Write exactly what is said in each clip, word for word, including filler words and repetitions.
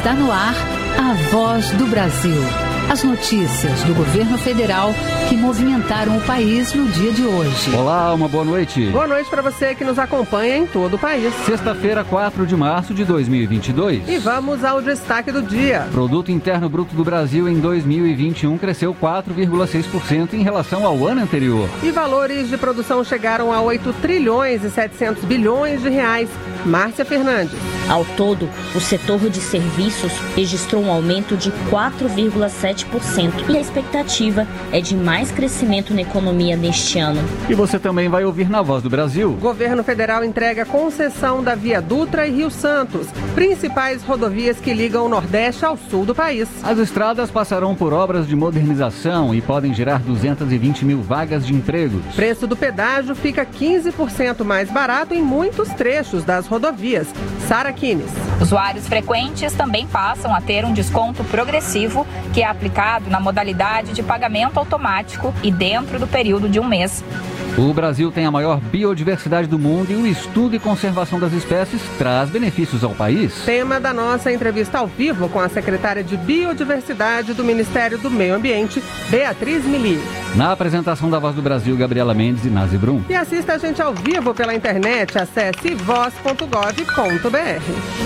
Está no ar a Voz do Brasil. As notícias do governo federal que movimentaram o país no dia de hoje. Olá, uma boa noite. Boa noite para você que nos acompanha em todo o país. Sexta-feira, quatro de março de dois mil e vinte e dois. E vamos ao destaque do dia. Produto Interno Bruto do Brasil em dois mil e vinte e um cresceu quatro vírgula seis por cento em relação ao ano anterior. E valores de produção chegaram a oito trilhões e setecentos bilhões de reais. Márcia Fernandes. Ao todo, o setor de serviços registrou um aumento de quatro vírgula sete por cento e a expectativa é de mais crescimento na economia neste ano. E você também vai ouvir na Voz do Brasil. O governo federal entrega concessão da Via Dutra e Rio Santos, principais rodovias que ligam o Nordeste ao Sul do país. As estradas passarão por obras de modernização e podem gerar duzentas e vinte mil vagas de empregos. Preço do pedágio fica quinze por cento mais barato em muitos trechos das rodovias. Sara Kines. Usuários frequentes também passam a ter um desconto progressivo que é aplicado na modalidade de pagamento automático e dentro do período de um mês. O Brasil tem a maior biodiversidade do mundo e o estudo e conservação das espécies traz benefícios ao país. Tema da nossa entrevista ao vivo com a secretária de Biodiversidade do Ministério do Meio Ambiente, Beatriz Mili. Na apresentação da Voz do Brasil, Gabriela Mendes e Nazi Brum. E assista a gente ao vivo pela internet, acesse voz ponto gov ponto br.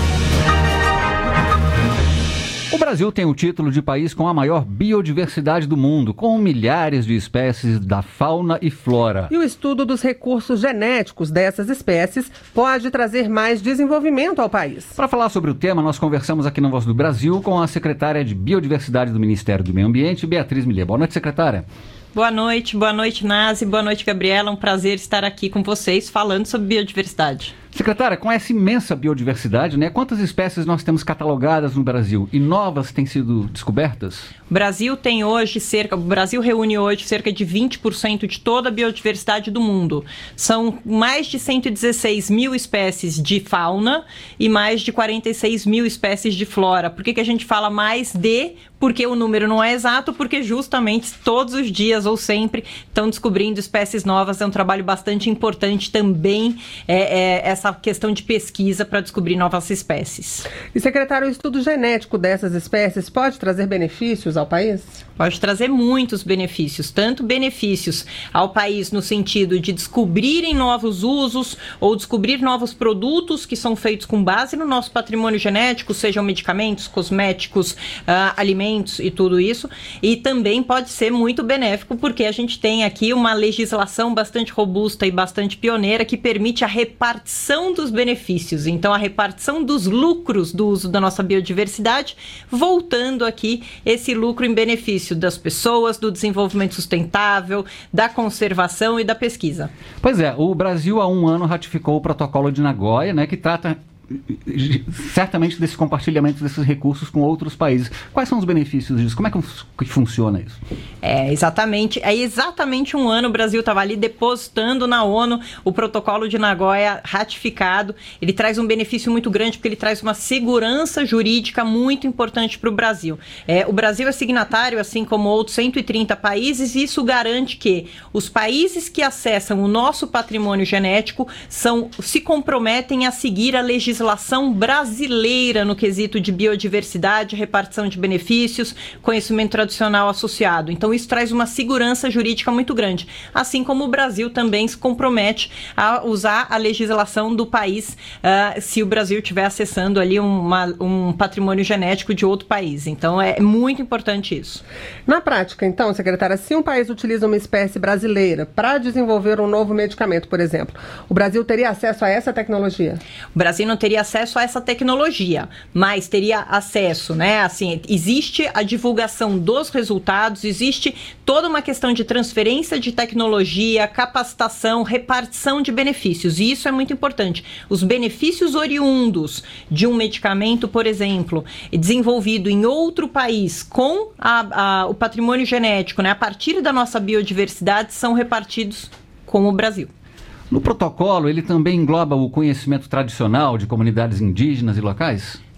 O Brasil tem o título de país com a maior biodiversidade do mundo, com milhares de espécies da fauna e flora. E o estudo dos recursos genéticos dessas espécies pode trazer mais desenvolvimento ao país. Para falar sobre o tema, nós conversamos aqui na Voz do Brasil com a secretária de Biodiversidade do Ministério do Meio Ambiente, Beatriz Mili. Boa noite, secretária. Boa noite, boa noite, Nazi, boa noite, Gabriela. Um prazer estar aqui com vocês falando sobre biodiversidade. Secretária, com essa imensa biodiversidade, né, quantas espécies nós temos catalogadas no Brasil e novas têm sido descobertas? O Brasil tem hoje cerca, o Brasil reúne hoje cerca de vinte por cento de toda a biodiversidade do mundo. São mais de cento e dezesseis mil espécies de fauna e mais de quarenta e seis mil espécies de flora. Por que que a gente fala mais de? Porque o número não é exato, porque justamente todos os dias ou sempre estão descobrindo espécies novas. É um trabalho bastante importante também, é, é, essa questão de pesquisa para descobrir novas espécies. E, secretário, o estudo genético dessas espécies pode trazer benefícios ao país? Pode trazer muitos benefícios, tanto benefícios ao país no sentido de descobrirem novos usos ou descobrir novos produtos que são feitos com base no nosso patrimônio genético, sejam medicamentos, cosméticos, uh, alimentos e tudo isso. E também pode ser muito benéfico porque a gente tem aqui uma legislação bastante robusta e bastante pioneira que permite a repartição dos benefícios. Então, a repartição dos lucros do uso da nossa biodiversidade, voltando aqui esse lucro em benefício das pessoas, do desenvolvimento sustentável, da conservação e da pesquisa. Pois é, o Brasil há um ano ratificou o Protocolo de Nagoya, né, que trata certamente desse compartilhamento desses recursos com outros países. Quais são os benefícios disso? Como é que funciona isso? É exatamente, é exatamente um ano o Brasil estava ali depositando na ONU o protocolo de Nagoya ratificado. Ele traz um benefício muito grande porque ele traz uma segurança jurídica muito importante para o Brasil. É, o Brasil é signatário, assim como outros cento e trinta países, e isso garante que os países que acessam o nosso patrimônio genético são, se comprometem a seguir a legislação legislação brasileira no quesito de biodiversidade, repartição de benefícios, conhecimento tradicional associado. Então, isso traz uma segurança jurídica muito grande, assim como o Brasil também se compromete a usar a legislação do país uh, se o Brasil estiver acessando ali uma, um patrimônio genético de outro país. Então, é muito importante isso. Na prática, então, secretária, se um país utiliza uma espécie brasileira para desenvolver um novo medicamento, por exemplo, o Brasil teria acesso a essa tecnologia? O Brasil não teria acesso a essa tecnologia, mas teria acesso, né? Assim, existe a divulgação dos resultados, existe toda uma questão de transferência de tecnologia, capacitação, repartição de benefícios, e isso é muito importante. Os benefícios oriundos de um medicamento, por exemplo, desenvolvido em outro país com a, a, o patrimônio genético, né? A partir da nossa biodiversidade, são repartidos com o Brasil. No protocolo, ele também engloba o conhecimento tradicional de comunidades indígenas e locais?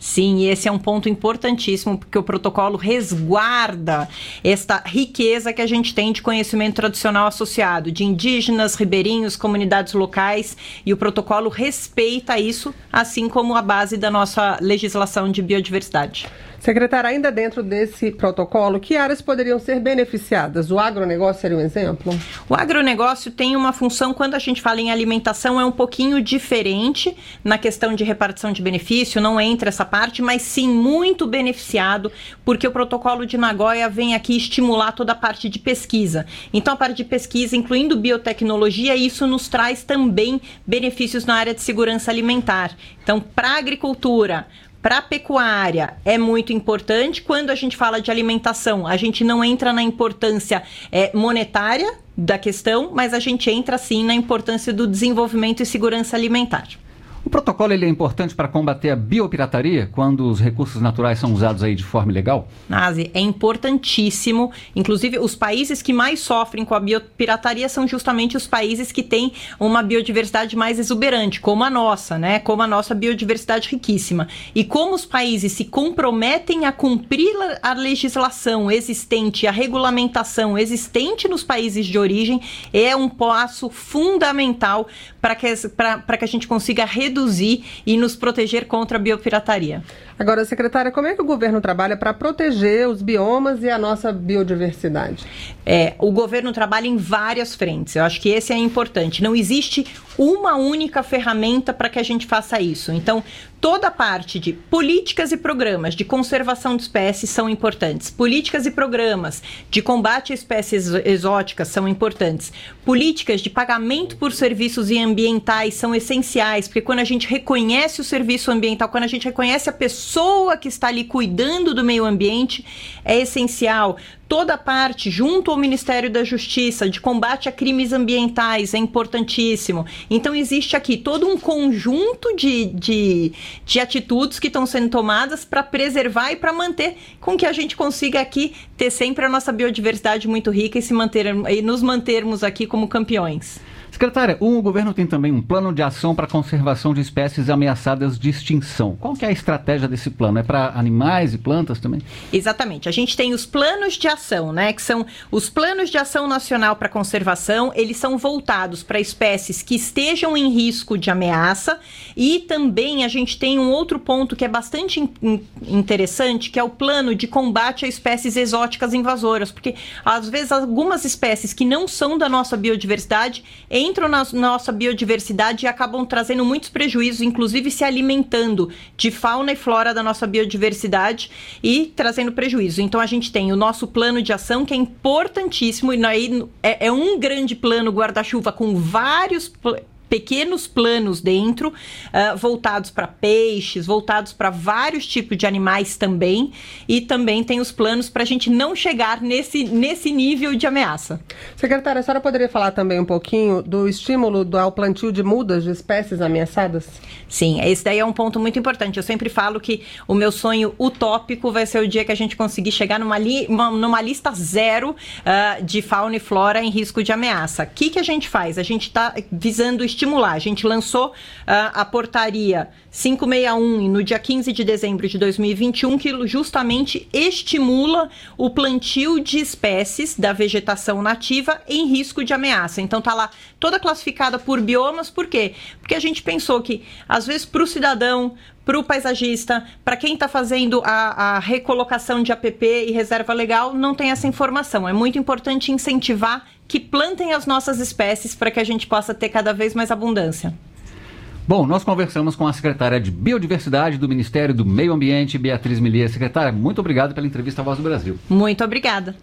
Sim, e esse é um ponto importantíssimo, porque o protocolo resguarda esta riqueza que a gente tem de conhecimento tradicional associado, de indígenas, ribeirinhos, comunidades locais, e o protocolo respeita isso, assim como a base da nossa legislação de biodiversidade. Secretária, ainda dentro desse protocolo, que áreas poderiam ser beneficiadas? O agronegócio seria um exemplo? O agronegócio tem uma função, quando a gente fala em alimentação, é um pouquinho diferente na questão de repartição de benefício, não entra essa parte, mas sim muito beneficiado, porque o protocolo de Nagoya vem aqui estimular toda a parte de pesquisa. Então, a parte de pesquisa, incluindo biotecnologia, isso nos traz também benefícios na área de segurança alimentar. Então, para a agricultura, para a pecuária é muito importante. Quando a gente fala de alimentação, a gente não entra na importância é, monetária da questão, mas a gente entra sim na importância do desenvolvimento e segurança alimentar. O protocolo ele é importante para combater a biopirataria, quando os recursos naturais são usados aí de forma ilegal? Nazi, é importantíssimo. Inclusive, os países que mais sofrem com a biopirataria são justamente os países que têm uma biodiversidade mais exuberante, como a nossa, né? Como a nossa biodiversidade riquíssima. E como os países se comprometem a cumprir a legislação existente, a regulamentação existente nos países de origem, é um passo fundamental para que, para que a gente consiga reduzir reduzir e nos proteger contra a biopirataria. Agora, secretária, como é que o governo trabalha para proteger os biomas e a nossa biodiversidade? É, o governo trabalha em várias frentes. Eu acho que esse é importante. Não existe uma única ferramenta para que a gente faça isso. Então, toda a parte de políticas e programas de conservação de espécies são importantes. Políticas e programas de combate a espécies exóticas são importantes. Políticas de pagamento por serviços ambientais são essenciais, porque quando a gente reconhece o serviço ambiental, quando a gente reconhece a pessoa que está ali cuidando do meio ambiente, é essencial. Toda a parte, junto ao Ministério da Justiça, de combate a crimes ambientais é importantíssimo. Então, existe aqui todo um conjunto de, de, de atitudes que estão sendo tomadas para preservar e para manter com que a gente consiga aqui ter sempre a nossa biodiversidade muito rica e, se manter, e nos mantermos aqui como campeões. Secretária, o governo tem também um plano de ação para a conservação de espécies ameaçadas de extinção. Qual que é a estratégia desse plano? É para animais e plantas também? Exatamente. A gente tem os planos de ação, né? Que são os planos de ação nacional para conservação. Eles são voltados para espécies que estejam em risco de ameaça. E também a gente tem um outro ponto que é bastante in- interessante, que é o plano de combate a espécies exóticas invasoras. Porque, às vezes, algumas espécies que não são da nossa biodiversidade entram na nossa biodiversidade e acabam trazendo muitos prejuízos, inclusive se alimentando de fauna e flora da nossa biodiversidade e trazendo prejuízo. Então, a gente tem o nosso plano de ação, que é importantíssimo, e aí é, é um grande plano guarda-chuva com vários pl- pequenos planos dentro, uh, voltados para peixes, voltados para vários tipos de animais também, e também tem os planos para a gente não chegar nesse, nesse nível de ameaça. Secretária, a senhora poderia falar também um pouquinho do estímulo do, ao plantio de mudas de espécies ameaçadas? Sim, esse daí é um ponto muito importante. Eu sempre falo que o meu sonho utópico vai ser o dia que a gente conseguir chegar numa, li, uma, numa lista zero uh, de fauna e flora em risco de ameaça. O que, que a gente faz? A gente está visando estimular. A gente lançou uh, a portaria quinhentos e sessenta e um no dia quinze de dezembro de dois mil e vinte e um, que justamente estimula o plantio de espécies da vegetação nativa em risco de ameaça. Então tá lá toda classificada por biomas. Por quê? Porque a gente pensou que, às vezes, para o cidadão, para o paisagista, para quem está fazendo a, a recolocação de A P P e reserva legal, não tem essa informação. É muito importante incentivar que plantem as nossas espécies para que a gente possa ter cada vez mais abundância. Bom, nós conversamos com a secretária de Biodiversidade do Ministério do Meio Ambiente, Beatriz Millier. Secretária, muito obrigado pela entrevista à Voz do Brasil. Muito obrigada.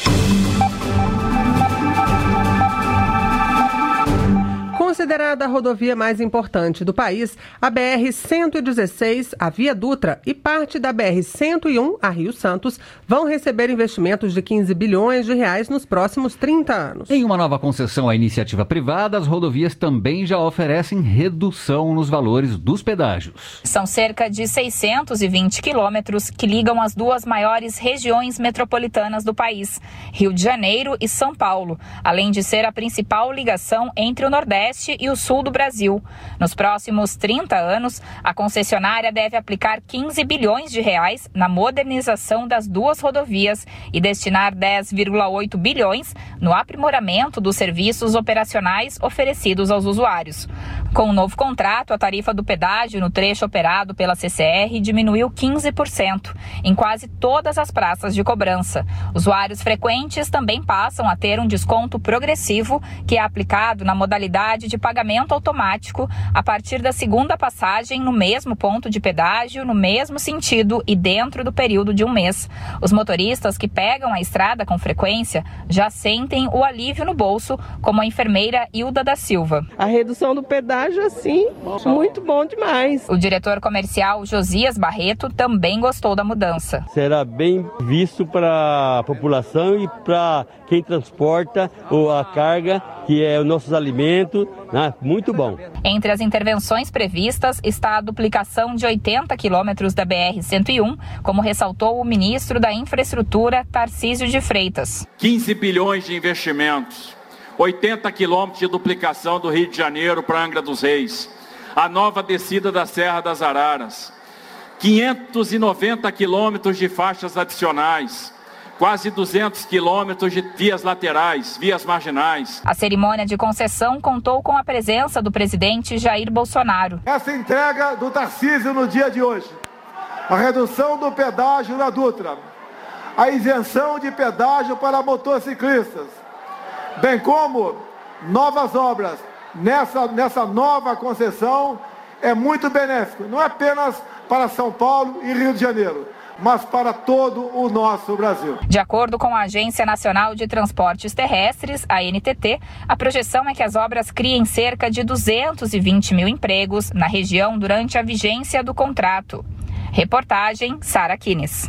Considerada a rodovia mais importante do país, a B R cento e dezesseis, a Via Dutra e parte da B R cento e um, a Rio Santos, vão receber investimentos de quinze bilhões de reais nos próximos trinta anos. Em uma nova concessão à iniciativa privada, as rodovias também já oferecem redução nos valores dos pedágios. São cerca de seiscentos e vinte quilômetros que ligam as duas maiores regiões metropolitanas do país, Rio de Janeiro e São Paulo, além de ser a principal ligação entre o Nordeste Sudeste e o Sul do Brasil. Nos próximos trinta anos, a concessionária deve aplicar quinze bilhões de reais na modernização das duas rodovias e destinar dez vírgula oito bilhões no aprimoramento dos serviços operacionais oferecidos aos usuários. Com o novo contrato, a tarifa do pedágio no trecho operado pela C C R diminuiu quinze por cento em quase todas as praças de cobrança. Usuários frequentes também passam a ter um desconto progressivo que é aplicado na modalidade de pagamento automático a partir da segunda passagem no mesmo ponto de pedágio, no mesmo sentido e dentro do período de um mês. Os motoristas que pegam a estrada com frequência já sentem o alívio no bolso, como a enfermeira Hilda da Silva. A redução do pedágio, assim, muito bom demais. O diretor comercial Josias Barreto também gostou da mudança. Será bem visto para a população e para quem transporta a carga, que é os nossos alimentos, né? Muito bom. Entre as intervenções previstas está a duplicação de oitenta quilômetros da B R cento e um, como ressaltou o ministro da Infraestrutura, Tarcísio de Freitas. quinze bilhões de investimentos, oitenta quilômetros de duplicação do Rio de Janeiro para Angra dos Reis, a nova descida da Serra das Araras, quinhentos e noventa quilômetros de faixas adicionais, quase duzentos quilômetros de vias laterais, vias marginais. A cerimônia de concessão contou com a presença do presidente Jair Bolsonaro. Essa entrega do Tarcísio no dia de hoje, a redução do pedágio na Dutra, a isenção de pedágio para motociclistas, bem como novas obras nessa, nessa nova concessão, é muito benéfico, não é apenas para São Paulo e Rio de Janeiro, mas para todo o nosso Brasil. De acordo com a Agência Nacional de Transportes Terrestres, a N T T, a projeção é que as obras criem cerca de duzentos e vinte mil empregos na região durante a vigência do contrato. Reportagem Sara Kines.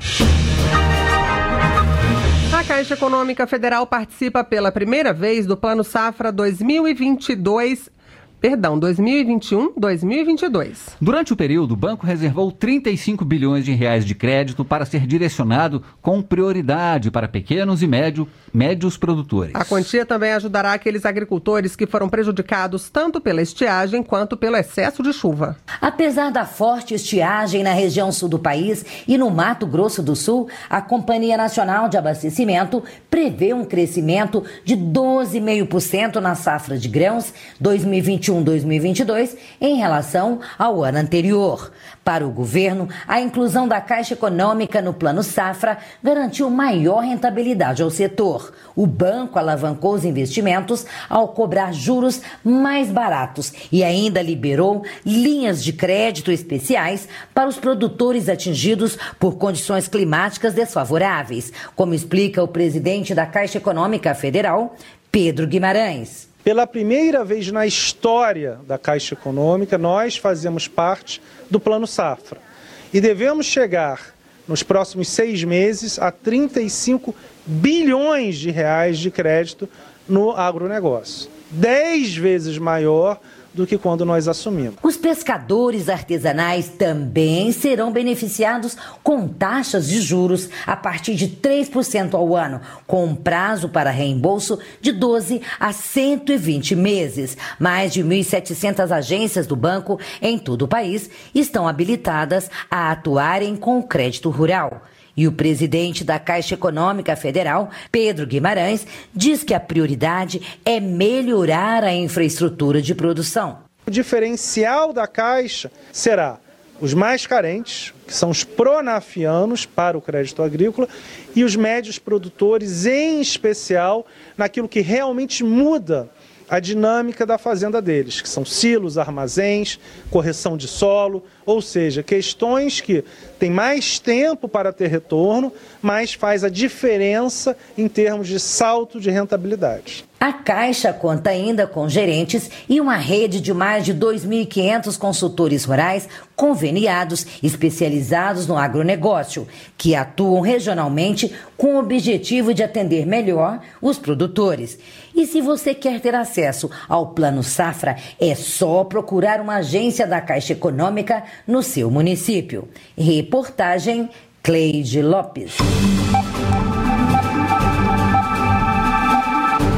A Caixa Econômica Federal participa pela primeira vez do Plano Safra dois mil e vinte e dois. Perdão, dois mil e vinte e um, dois mil e vinte e dois. Durante o período, o banco reservou trinta e cinco bilhões de reais de crédito para ser direcionado com prioridade para pequenos e médio, médios produtores. A quantia também ajudará aqueles agricultores que foram prejudicados tanto pela estiagem quanto pelo excesso de chuva. Apesar da forte estiagem na região sul do país e no Mato Grosso do Sul, a Companhia Nacional de Abastecimento prevê um crescimento de doze vírgula cinco por cento na safra de grãos dois mil e vinte e um, dois mil e vinte e dois em relação ao ano anterior. Para o governo, a inclusão da Caixa Econômica no Plano Safra garantiu maior rentabilidade ao setor. O banco alavancou os investimentos ao cobrar juros mais baratos e ainda liberou linhas de crédito especiais para os produtores atingidos por condições climáticas desfavoráveis, como explica o presidente da Caixa Econômica Federal, Pedro Guimarães. Pela primeira vez na história da Caixa Econômica, nós fazemos parte do Plano Safra e devemos chegar nos próximos seis meses a trinta e cinco bilhões de reais de crédito no agronegócio, dez vezes maior do que quando nós assumimos. Os pescadores artesanais também serão beneficiados com taxas de juros a partir de três por cento ao ano, com um prazo para reembolso de doze a cento e vinte meses. Mais de mil e setecentas agências do banco em todo o país estão habilitadas a atuarem com o crédito rural. E o presidente da Caixa Econômica Federal, Pedro Guimarães, diz que a prioridade é melhorar a infraestrutura de produção. O diferencial da Caixa será os mais carentes, que são os pronafianos para o crédito agrícola, e os médios produtores, em especial naquilo que realmente muda a dinâmica da fazenda deles, que são silos, armazéns, correção de solo, ou seja, questões que têm mais tempo para ter retorno, mas faz a diferença em termos de salto de rentabilidade. A Caixa conta ainda com gerentes e uma rede de mais de dois mil e quinhentos consultores rurais conveniados, especializados no agronegócio, que atuam regionalmente com o objetivo de atender melhor os produtores. E se você quer ter acesso ao Plano Safra, é só procurar uma agência da Caixa Econômica no seu município. Reportagem Cleide Lopes. O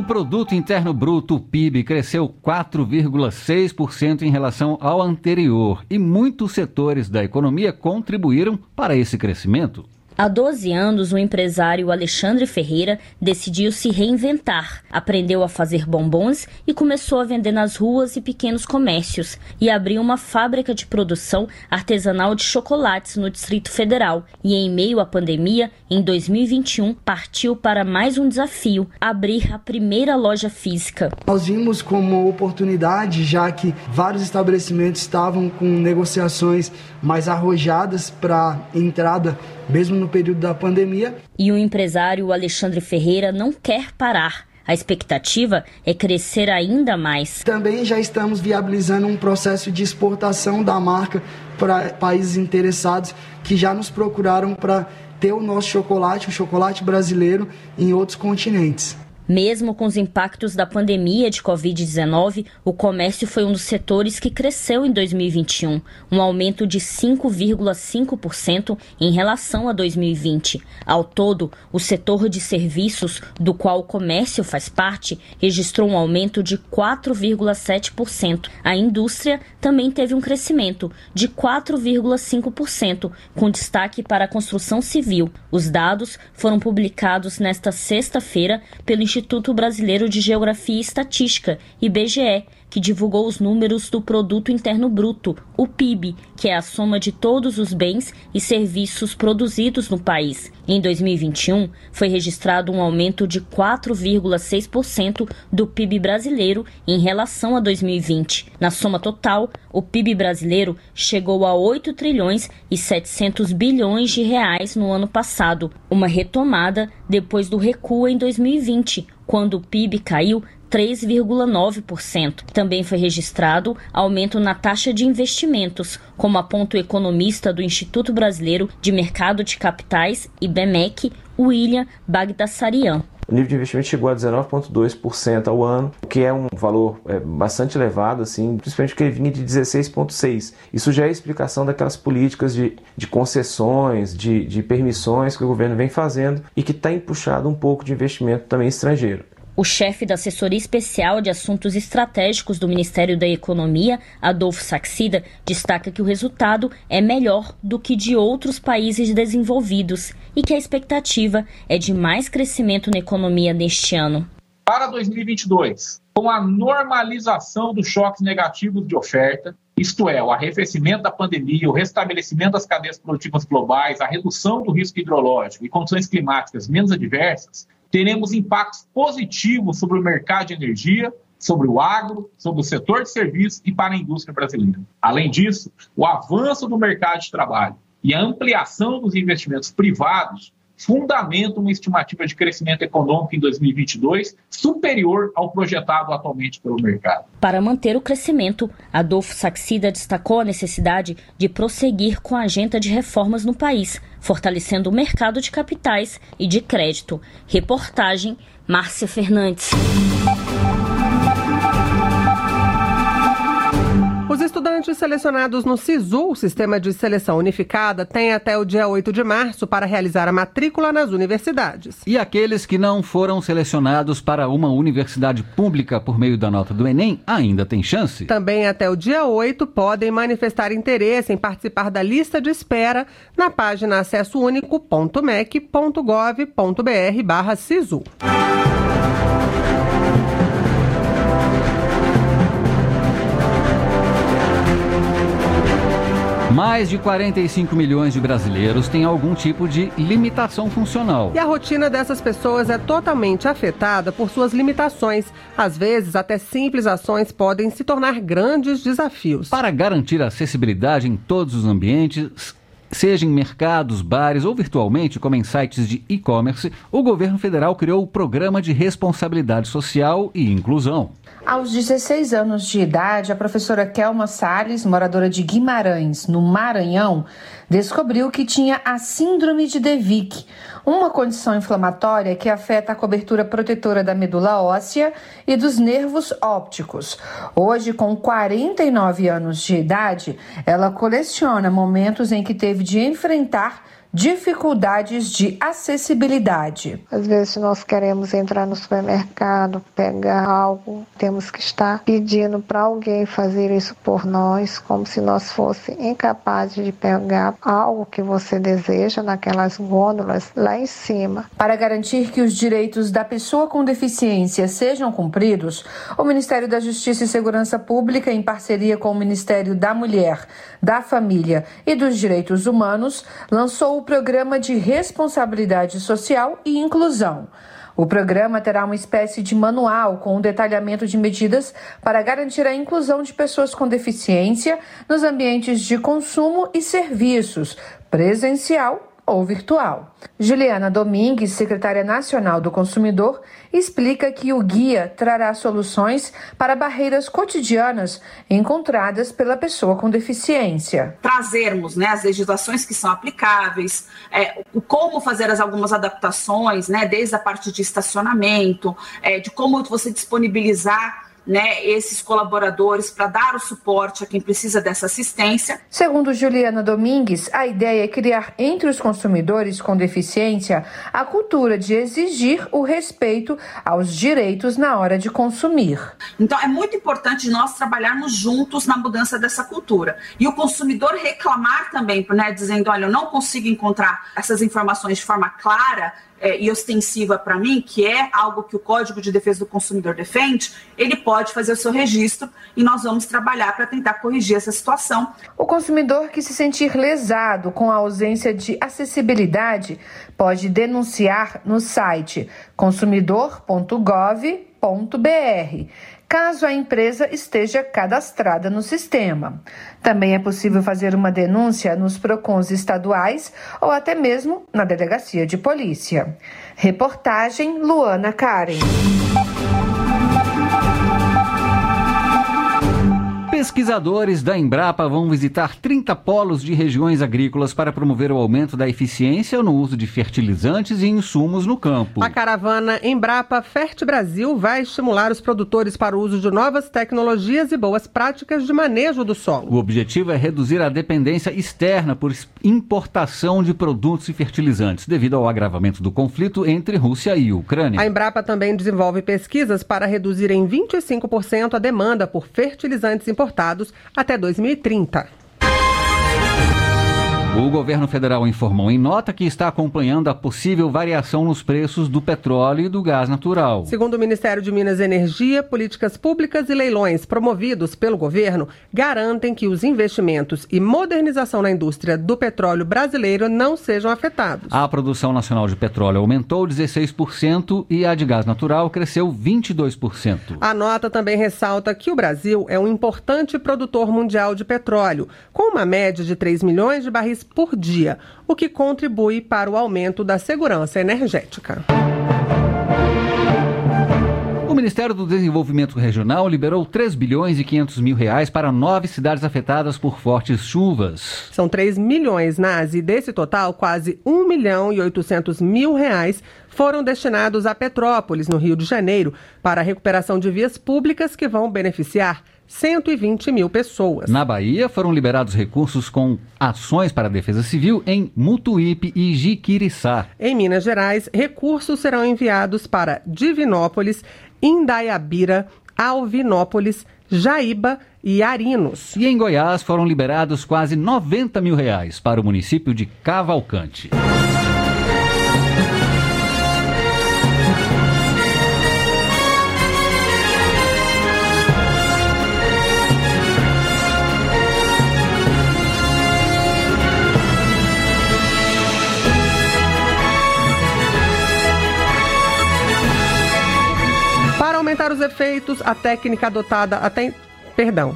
Produto Interno Bruto, o P I B, cresceu quatro vírgula seis por cento em relação ao anterior e muitos setores da economia contribuíram para esse crescimento. Há doze anos, o empresário Alexandre Ferreira decidiu se reinventar. Aprendeu a fazer bombons e começou a vender nas ruas e pequenos comércios. E abriu uma fábrica de produção artesanal de chocolates no Distrito Federal. E em meio à pandemia, em dois mil e vinte e um, partiu para mais um desafio: abrir a primeira loja física. Nós vimos como oportunidade, já que vários estabelecimentos estavam com negociações mais arrojadas para entrada, mesmo no período da pandemia. E o empresário Alexandre Ferreira não quer parar. A expectativa é crescer ainda mais. Também já estamos viabilizando um processo de exportação da marca para países interessados que já nos procuraram para ter o nosso chocolate, o chocolate brasileiro, em outros continentes. Mesmo com os impactos da pandemia de covid dezenove, o comércio foi um dos setores que cresceu em dois mil e vinte e um, um aumento de cinco vírgula cinco por cento em relação a dois mil e vinte. Ao todo, o setor de serviços, do qual o comércio faz parte, registrou um aumento de quatro vírgula sete por cento. A indústria também teve um crescimento de quatro vírgula cinco por cento, com destaque para a construção civil. Os dados foram publicados nesta sexta-feira pelo Instituto Instituto Brasileiro de Geografia e Estatística, I B G E, que divulgou os números do Produto Interno Bruto, o P I B, que é a soma de todos os bens e serviços produzidos no país. Em dois mil e vinte e um, foi registrado um aumento de quatro vírgula seis por cento do P I B brasileiro em relação a dois mil e vinte. Na soma total, o P I B brasileiro chegou a oito trilhões e setecentos bilhões de reais no ano passado, uma retomada depois do recuo em dois mil e vinte, quando o P I B caiu três vírgula nove por cento. Também foi registrado aumento na taxa de investimentos, como aponta o economista do Instituto Brasileiro de Mercado de Capitais, I B M E C, William Bagdasarian. O nível de investimento chegou a dezenove vírgula dois por cento ao ano, o que é um valor é, bastante elevado, assim, principalmente porque ele vinha de dezesseis vírgula seis por cento. Isso já é a explicação daquelas políticas de, de concessões, de, de permissões que o governo vem fazendo e que está empuxado um pouco de investimento também estrangeiro. O chefe da Assessoria Especial de Assuntos Estratégicos do Ministério da Economia, Adolfo Saxida, destaca que o resultado é melhor do que de outros países desenvolvidos e que a expectativa é de mais crescimento na economia neste ano. Para dois mil e vinte e dois, com a normalização dos choques negativos de oferta, isto é, o arrefecimento da pandemia, o restabelecimento das cadeias produtivas globais, a redução do risco hidrológico e condições climáticas menos adversas, teremos impactos positivos sobre o mercado de energia, sobre o agro, sobre o setor de serviços e para a indústria brasileira. Além disso, o avanço do mercado de trabalho e a ampliação dos investimentos privados fundamentam uma estimativa de crescimento econômico em dois mil e vinte e dois superior ao projetado atualmente pelo mercado. Para manter o crescimento, Adolfo Saxida destacou a necessidade de prosseguir com a agenda de reformas no país, fortalecendo o mercado de capitais e de crédito. Reportagem, Márcia Fernandes. Os estudantes selecionados no SISU, o Sistema de Seleção Unificada, têm até o dia oito de março para realizar a matrícula nas universidades. E aqueles que não foram selecionados para uma universidade pública por meio da nota do Enem ainda têm chance? Também até o dia oito podem manifestar interesse em participar da lista de espera na página acessounico ponto mec ponto gov ponto br barra SISU. Mais de quarenta e cinco milhões de brasileiros têm algum tipo de limitação funcional. E a rotina dessas pessoas é totalmente afetada por suas limitações. Às vezes, até simples ações podem se tornar grandes desafios. Para garantir a acessibilidade em todos os ambientes, seja em mercados, bares ou virtualmente, como em sites de e-commerce, o governo federal criou o Programa de Responsabilidade Social e Inclusão. Aos dezesseis anos de idade, a professora Kelma Salles, moradora de Guimarães, no Maranhão, descobriu que tinha a síndrome de De Vick, uma condição inflamatória que afeta a cobertura protetora da medula óssea e dos nervos ópticos. Hoje, com quarenta e nove anos de idade, ela coleciona momentos em que teve de enfrentar dificuldades de acessibilidade. Às vezes nós queremos entrar no supermercado, pegar algo, temos que estar pedindo para alguém fazer isso por nós, como se nós fossemos incapazes de pegar algo que você deseja naquelas gôndolas lá em cima. Para garantir que os direitos da pessoa com deficiência sejam cumpridos, o Ministério da Justiça e Segurança Pública, em parceria com o Ministério da Mulher, da Família e dos Direitos Humanos, lançou o Programa de Responsabilidade Social e Inclusão. O programa terá uma espécie de manual com um detalhamento de medidas para garantir a inclusão de pessoas com deficiência nos ambientes de consumo e serviços, presencial ou virtual. Juliana Domingues, secretária nacional do consumidor, explica que o guia trará soluções para barreiras cotidianas encontradas pela pessoa com deficiência. Trazermos, né, as legislações que são aplicáveis, é, como fazer as, algumas adaptações, né, desde a parte de estacionamento, é, de como você disponibilizar, né, esses colaboradores para dar o suporte a quem precisa dessa assistência. Segundo Juliana Domingues, a ideia é criar entre os consumidores com deficiência a cultura de exigir o respeito aos direitos na hora de consumir. Então é muito importante nós trabalharmos juntos na mudança dessa cultura. E o consumidor reclamar também, né, dizendo, olha, eu não consigo encontrar essas informações de forma clara É, e ostensiva para mim, que é algo que o Código de Defesa do Consumidor defende, ele pode fazer o seu registro e nós vamos trabalhar para tentar corrigir essa situação. O consumidor que se sentir lesado com a ausência de acessibilidade pode denunciar no site consumidor ponto gov ponto br, caso a empresa esteja cadastrada no sistema. Também é possível fazer uma denúncia nos PROCONs estaduais ou até mesmo na delegacia de polícia. Reportagem Luana Karen. Pesquisadores da Embrapa vão visitar trinta polos de regiões agrícolas para promover o aumento da eficiência no uso de fertilizantes e insumos no campo. A caravana Embrapa Fert Brasil vai estimular os produtores para o uso de novas tecnologias e boas práticas de manejo do solo. O objetivo é reduzir a dependência externa por importação de produtos e fertilizantes, devido ao agravamento do conflito entre Rússia e Ucrânia. A Embrapa também desenvolve pesquisas para reduzir em vinte e cinco por cento a demanda por fertilizantes importados até dois mil e trinta. O governo federal informou em nota que está acompanhando a possível variação nos preços do petróleo e do gás natural. Segundo o Ministério de Minas e Energia, políticas públicas e leilões promovidos pelo governo garantem que os investimentos e modernização na indústria do petróleo brasileiro não sejam afetados. A produção nacional de petróleo aumentou dezesseis por cento e a de gás natural cresceu vinte e dois por cento. A nota também ressalta que o Brasil é um importante produtor mundial de petróleo, com uma média de três milhões de barris por dia, o que contribui para o aumento da segurança energética. O Ministério do Desenvolvimento Regional liberou três bilhões e quinhentos mil reais para nove cidades afetadas por fortes chuvas. São três milhões, Nazi, e desse total, quase um milhão e oitocentos mil reais foram destinados a Petrópolis, no Rio de Janeiro, para a recuperação de vias públicas que vão beneficiar cento e vinte mil pessoas. Na Bahia, foram liberados recursos com ações para a Defesa Civil em Mutuípe e Jiquiriçá. Em Minas Gerais, recursos serão enviados para Divinópolis, Indaiabira, Alvinópolis, Jaíba e Arinos. E em Goiás, foram liberados quase noventa mil reais para o município de Cavalcante. Aumentar os efeitos, a técnica adotada até... Perdão.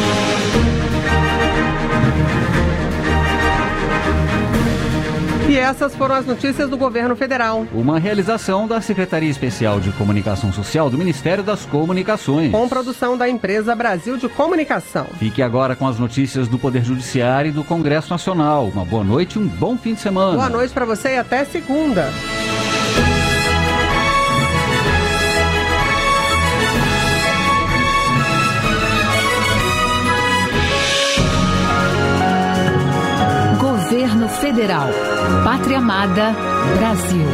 E essa Essas foram as notícias do governo federal. Uma realização da Secretaria Especial de Comunicação Social do Ministério das Comunicações. Com produção da empresa Brasil de Comunicação. Fique agora com as notícias do Poder Judiciário e do Congresso Nacional. Uma boa noite e um bom fim de semana. Boa noite para você e até segunda. Governo Federal. Pátria Amada, Brasil.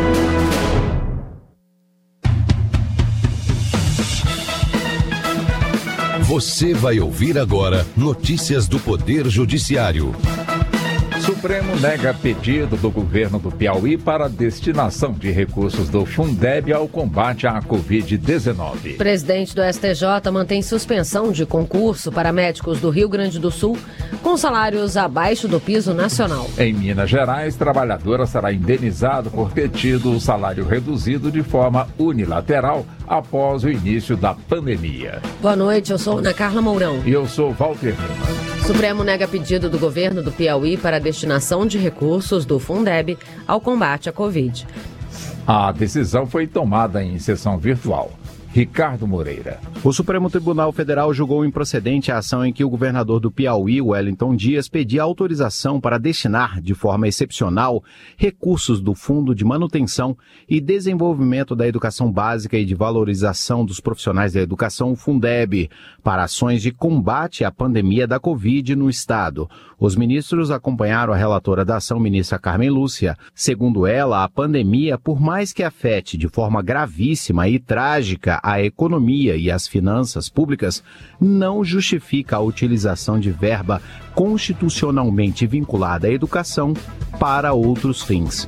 Você vai ouvir agora notícias do Poder Judiciário. Supremo nega pedido do governo do Piauí para destinação de recursos do Fundeb ao combate à covid dezenove. Presidente do S T J mantém suspensão de concurso para médicos do Rio Grande do Sul com salários abaixo do piso nacional. Em Minas Gerais, trabalhadora será indenizada por ter tido o salário reduzido de forma unilateral após o início da pandemia. Boa noite, eu sou Ana Carla Mourão. E eu sou Walter Lima. Supremo nega pedido do governo do Piauí para a destinação de recursos do Fundeb ao combate à Covid. A decisão foi tomada em sessão virtual. Ricardo Moreira. O Supremo Tribunal Federal julgou improcedente a ação em que o governador do Piauí, Wellington Dias, pedia autorização para destinar, de forma excepcional, recursos do Fundo de Manutenção e Desenvolvimento da Educação Básica e de Valorização dos Profissionais da Educação, Fundeb, para ações de combate à pandemia da Covid no Estado. Os ministros acompanharam a relatora da ação, ministra Carmen Lúcia. Segundo ela, a pandemia, por mais que afete de forma gravíssima e trágica a economia e as finanças públicas, não justifica a utilização de verba constitucionalmente vinculada à educação para outros fins.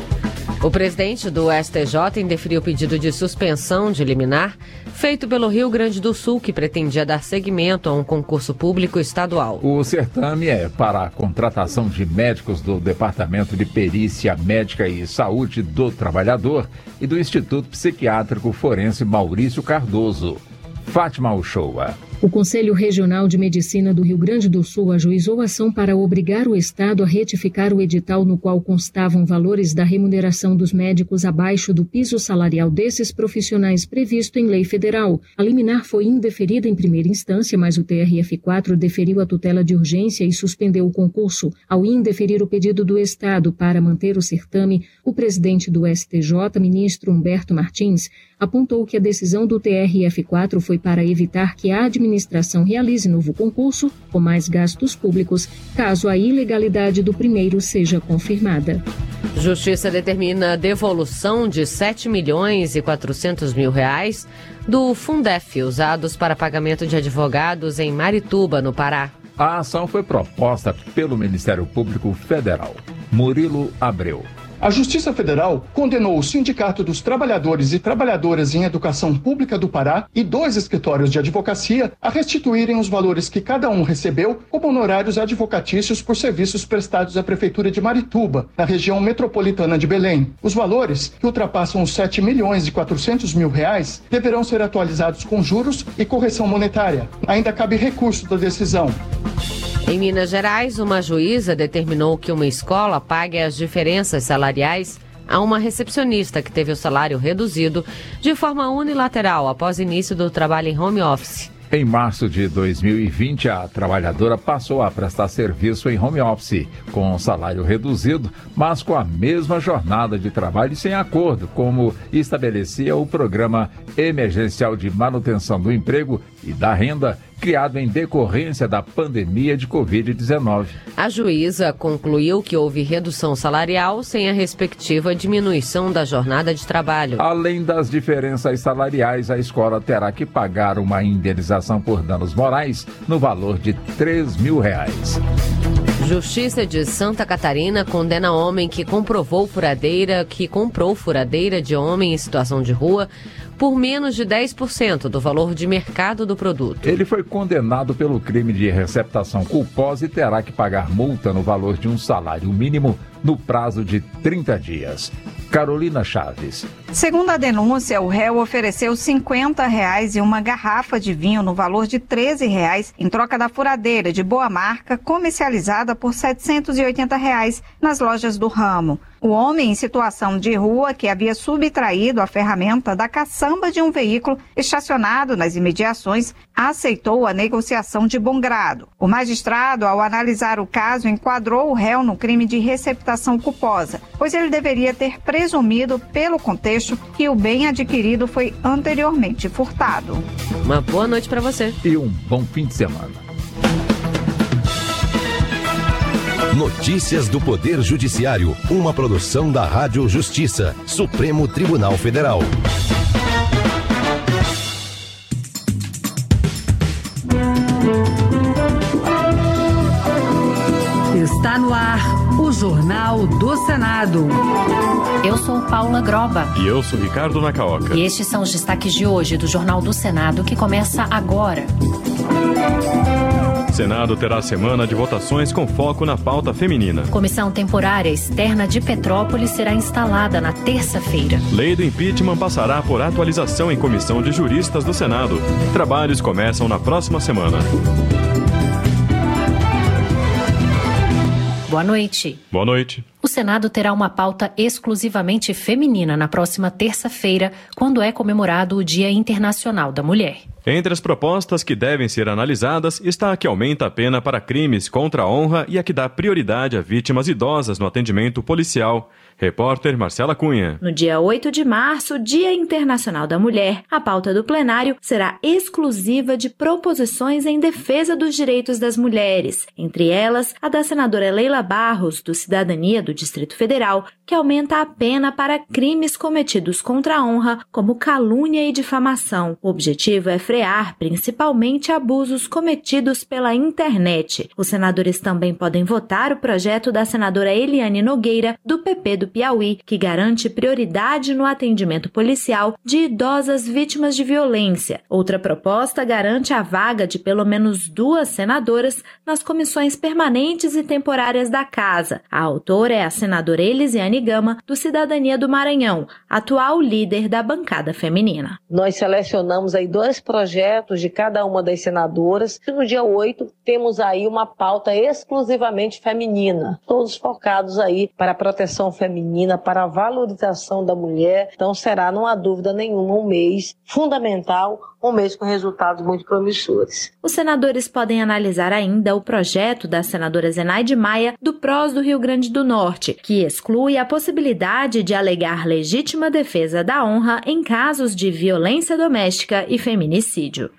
O presidente do S T J indeferiu o pedido de suspensão de liminar feito pelo Rio Grande do Sul, que pretendia dar seguimento a um concurso público estadual. O certame é para a contratação de médicos do Departamento de Perícia Médica e Saúde do Trabalhador e do Instituto Psiquiátrico Forense Maurício Cardoso. Fátima Uchoa. O Conselho Regional de Medicina do Rio Grande do Sul ajuizou ação para obrigar o Estado a retificar o edital no qual constavam valores da remuneração dos médicos abaixo do piso salarial desses profissionais previsto em lei federal. A liminar foi indeferida em primeira instância, mas o T R F quatro deferiu a tutela de urgência e suspendeu o concurso. Ao indeferir o pedido do Estado para manter o certame, o presidente do S T J, ministro Humberto Martins, apontou que a decisão do T R F quatro foi para evitar que a administração A administração realize novo concurso com mais gastos públicos, caso a ilegalidade do primeiro seja confirmada. Justiça determina a devolução de sete milhões e quatrocentos mil reais do Fundef, usados para pagamento de advogados em Marituba, no Pará. A ação foi proposta pelo Ministério Público Federal. Murilo Abreu. A Justiça Federal condenou o Sindicato dos Trabalhadores e Trabalhadoras em Educação Pública do Pará e dois escritórios de advocacia a restituírem os valores que cada um recebeu como honorários advocatícios por serviços prestados à Prefeitura de Marituba, na região metropolitana de Belém. Os valores, que ultrapassam os sete milhões e quatrocentos mil reais, deverão ser atualizados com juros e correção monetária. Ainda cabe recurso da decisão. Em Minas Gerais, uma juíza determinou que uma escola pague as diferenças salariais a uma recepcionista que teve o salário reduzido de forma unilateral após início do trabalho em home office. Em março de dois mil e vinte, a trabalhadora passou a prestar serviço em home office, com salário reduzido, mas com a mesma jornada de trabalho e sem acordo, como estabelecia o Programa Emergencial de Manutenção do Emprego e da Renda, criado em decorrência da pandemia de covid dezenove. A juíza concluiu que houve redução salarial sem a respectiva diminuição da jornada de trabalho. Além das diferenças salariais, a escola terá que pagar uma indenização por danos morais no valor de três mil reais. Justiça de Santa Catarina condena homem que comprovou furadeira, que comprou furadeira de homem em situação de rua por menos de dez por cento do valor de mercado do produto. Ele foi condenado pelo crime de receptação culposa e terá que pagar multa no valor de um salário mínimo no prazo de trinta dias. Carolina Chaves. Segundo a denúncia, o réu ofereceu cinquenta reais e uma garrafa de vinho no valor de treze reais em troca da furadeira de boa marca comercializada por setecentos e oitenta reais nas lojas do ramo. O homem em situação de rua, que havia subtraído a ferramenta da caçamba de um veículo estacionado nas imediações, aceitou a negociação de bom grado. O magistrado, ao analisar o caso, enquadrou o réu no crime de receptação culposa, pois ele deveria ter presumido, pelo contexto, que o bem adquirido foi anteriormente furtado. Uma boa noite para você. E um bom fim de semana. Notícias do Poder Judiciário, uma produção da Rádio Justiça, Supremo Tribunal Federal. Está no ar o Jornal do Senado. Eu sou Paula Groba. E eu sou Ricardo Nacaoca. E estes são os destaques de hoje do Jornal do Senado, que começa agora. Senado terá semana de votações com foco na pauta feminina. Comissão temporária externa de Petrópolis será instalada na terça-feira. Lei do impeachment passará por atualização em comissão de juristas do Senado. Trabalhos começam na próxima semana. Boa noite. Boa noite. O Senado terá uma pauta exclusivamente feminina na próxima terça-feira, quando é comemorado o Dia Internacional da Mulher. Entre as propostas que devem ser analisadas está a que aumenta a pena para crimes contra a honra e a que dá prioridade a vítimas idosas no atendimento policial. Repórter Marcela Cunha. No dia oito de março, Dia Internacional da Mulher, a pauta do plenário será exclusiva de proposições em defesa dos direitos das mulheres, entre elas a da senadora Leila Barros, do Cidadania do Distrito Federal, que aumenta a pena para crimes cometidos contra a honra, como calúnia e difamação. O objetivo é frear principalmente abusos cometidos pela internet. Os senadores também podem votar o projeto da senadora Eliane Nogueira, do P P do Piauí, que garante prioridade no atendimento policial de idosas vítimas de violência. Outra proposta garante a vaga de pelo menos duas senadoras nas comissões permanentes e temporárias da Casa. A autora é a senadora Elisiane Gama, do Cidadania do Maranhão, atual líder da bancada feminina. Nós selecionamos aí dois projetos de cada uma das senadoras e no dia oito temos aí uma pauta exclusivamente feminina, todos focados aí para a proteção feminina, para a valorização da mulher. Então será, não há dúvida nenhuma, um mês fundamental, um mês com resultados muito promissores. Os senadores podem analisar ainda o projeto da senadora Zenaide Maia, do P R O S do Rio Grande do Norte, que exclui a possibilidade de alegar legítima defesa da honra em casos de violência doméstica e feminicídio.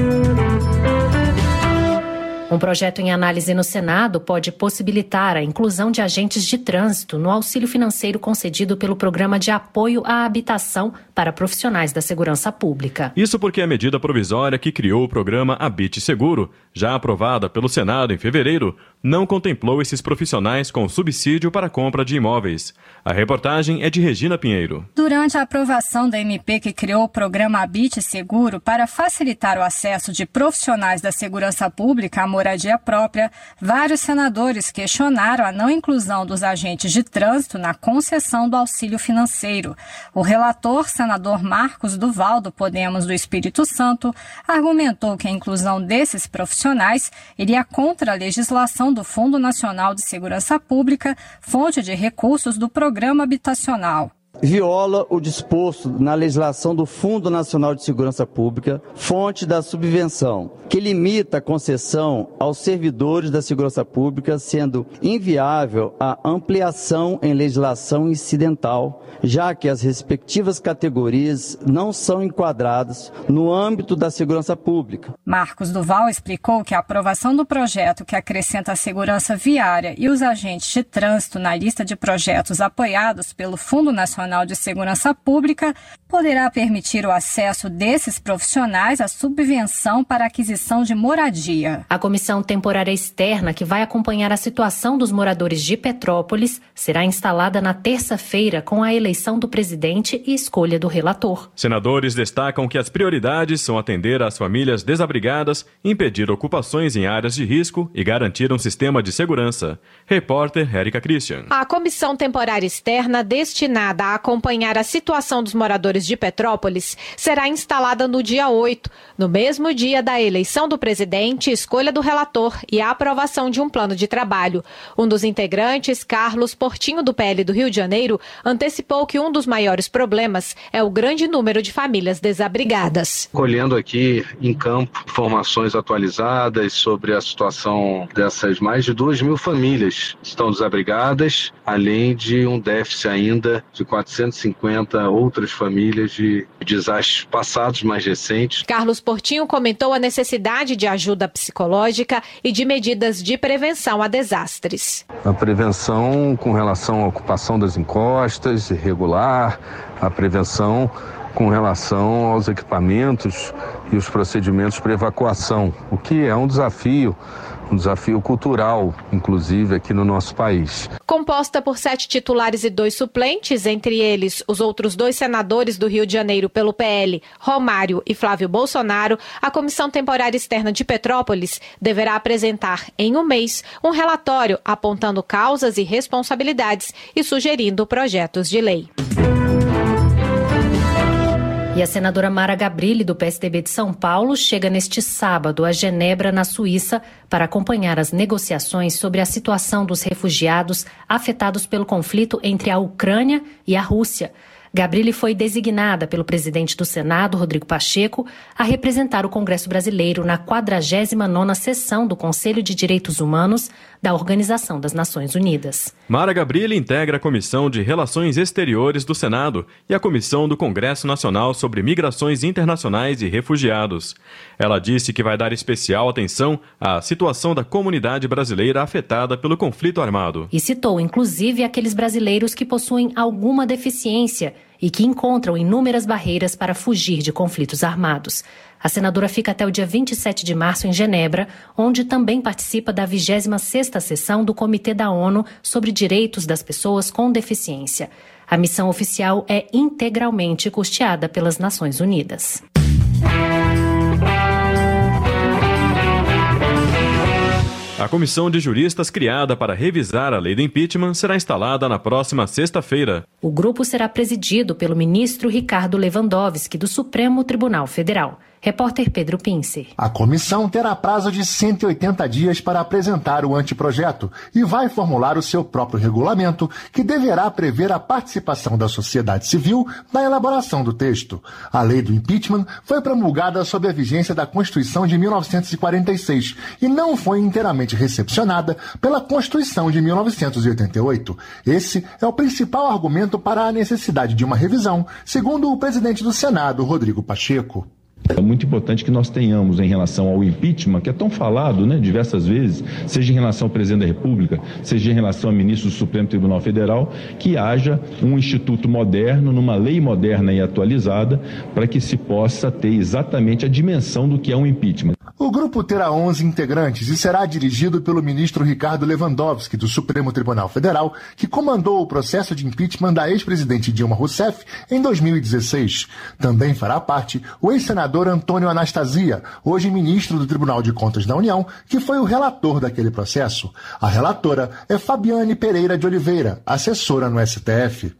Um projeto em análise no Senado pode possibilitar a inclusão de agentes de trânsito no auxílio financeiro concedido pelo Programa de Apoio à Habitação para Profissionais da Segurança Pública. Isso porque a medida provisória que criou o programa Habite Seguro, já aprovada pelo Senado em fevereiro, não contemplou esses profissionais com subsídio para a compra de imóveis. A reportagem é de Regina Pinheiro. Durante a aprovação da M P que criou o programa Habite Seguro para facilitar o acesso de profissionais da segurança pública à moradia própria, vários senadores questionaram a não inclusão dos agentes de trânsito na concessão do auxílio financeiro. O relator, senador Marcos Duval, do Podemos do Espírito Santo, argumentou que a inclusão desses profissionais iria contra a legislação do Fundo Nacional de Segurança Pública, fonte de recursos do Programa Habitacional. Viola o disposto na legislação do Fundo Nacional de Segurança Pública, fonte da subvenção, que limita a concessão aos servidores da segurança pública, sendo inviável a ampliação em legislação incidental, já que as respectivas categorias não são enquadradas no âmbito da segurança pública. Marcos Duval explicou que a aprovação do projeto que acrescenta a segurança viária e os agentes de trânsito na lista de projetos apoiados pelo Fundo Nacional Nacional de Segurança Pública poderá permitir o acesso desses profissionais à subvenção para aquisição de moradia. A comissão temporária externa que vai acompanhar a situação dos moradores de Petrópolis será instalada na terça-feira com a eleição do presidente e escolha do relator. Senadores destacam que as prioridades são atender às famílias desabrigadas, impedir ocupações em áreas de risco e garantir um sistema de segurança. Repórter Érica Christian. A comissão temporária externa destinada a acompanhar a situação dos moradores de Petrópolis será instalada no dia oito, no mesmo dia da eleição do presidente, escolha do relator e a aprovação de um plano de trabalho. Um dos integrantes, Carlos Portinho, do P L do Rio de Janeiro, antecipou que um dos maiores problemas é o grande número de famílias desabrigadas. Colhendo aqui em campo informações atualizadas sobre a situação dessas mais de duas mil famílias que estão desabrigadas, além de um déficit ainda de quatrocentas e cinquenta outras famílias de desastres passados mais recentes. Carlos Portinho comentou a necessidade de ajuda psicológica e de medidas de prevenção a desastres. A prevenção com relação à ocupação das encostas irregular, a prevenção com relação aos equipamentos e os procedimentos para evacuação, o que é um desafio, um desafio cultural, inclusive aqui no nosso país. Composta por sete titulares e dois suplentes, entre eles os outros dois senadores do Rio de Janeiro pelo P L, Romário e Flávio Bolsonaro, a Comissão Temporária Externa de Petrópolis deverá apresentar em um mês um relatório apontando causas e responsabilidades e sugerindo projetos de lei. E a senadora Mara Gabrilli, do P S D B de São Paulo, chega neste sábado a Genebra, na Suíça, para acompanhar as negociações sobre a situação dos refugiados afetados pelo conflito entre a Ucrânia e a Rússia. Gabrilli foi designada pelo presidente do Senado, Rodrigo Pacheco, a representar o Congresso Brasileiro na quadragésima nona sessão do Conselho de Direitos Humanos da Organização das Nações Unidas. Mara Gabrilli integra a Comissão de Relações Exteriores do Senado e a Comissão do Congresso Nacional sobre Migrações Internacionais e Refugiados. Ela disse que vai dar especial atenção à situação da comunidade brasileira afetada pelo conflito armado. E citou, inclusive, aqueles brasileiros que possuem alguma deficiência e que encontram inúmeras barreiras para fugir de conflitos armados. A senadora fica até o dia vinte e sete de março em Genebra, onde também participa da vigésima sexta sessão do Comitê da ONU sobre Direitos das Pessoas com Deficiência. A missão oficial é integralmente custeada pelas Nações Unidas. A comissão de juristas criada para revisar a lei do impeachment será instalada na próxima sexta-feira. O grupo será presidido pelo ministro Ricardo Lewandowski, do Supremo Tribunal Federal. Repórter Pedro Pincer. A comissão terá prazo de cento e oitenta dias para apresentar o anteprojeto e vai formular o seu próprio regulamento, que deverá prever a participação da sociedade civil na elaboração do texto. A lei do impeachment foi promulgada sob a vigência da Constituição de mil novecentos e quarenta e seis e não foi inteiramente recepcionada pela Constituição de mil novecentos e oitenta e oito. Esse é o principal argumento para a necessidade de uma revisão, segundo o presidente do Senado, Rodrigo Pacheco. É muito importante que nós tenhamos, em relação ao impeachment, que é tão falado, né, diversas vezes, seja em relação ao presidente da República, seja em relação a ministro do Supremo Tribunal Federal, que haja um instituto moderno, numa lei moderna e atualizada, para que se possa ter exatamente a dimensão do que é um impeachment. O grupo terá onze integrantes e será dirigido pelo ministro Ricardo Lewandowski, do Supremo Tribunal Federal, que comandou o processo de impeachment da ex-presidente Dilma Rousseff em dois mil e dezesseis. Também fará parte o ex-senador Antônio Anastasia, hoje ministro do Tribunal de Contas da União, que foi o relator daquele processo. A relatora é Fabiane Pereira de Oliveira, assessora no S T F.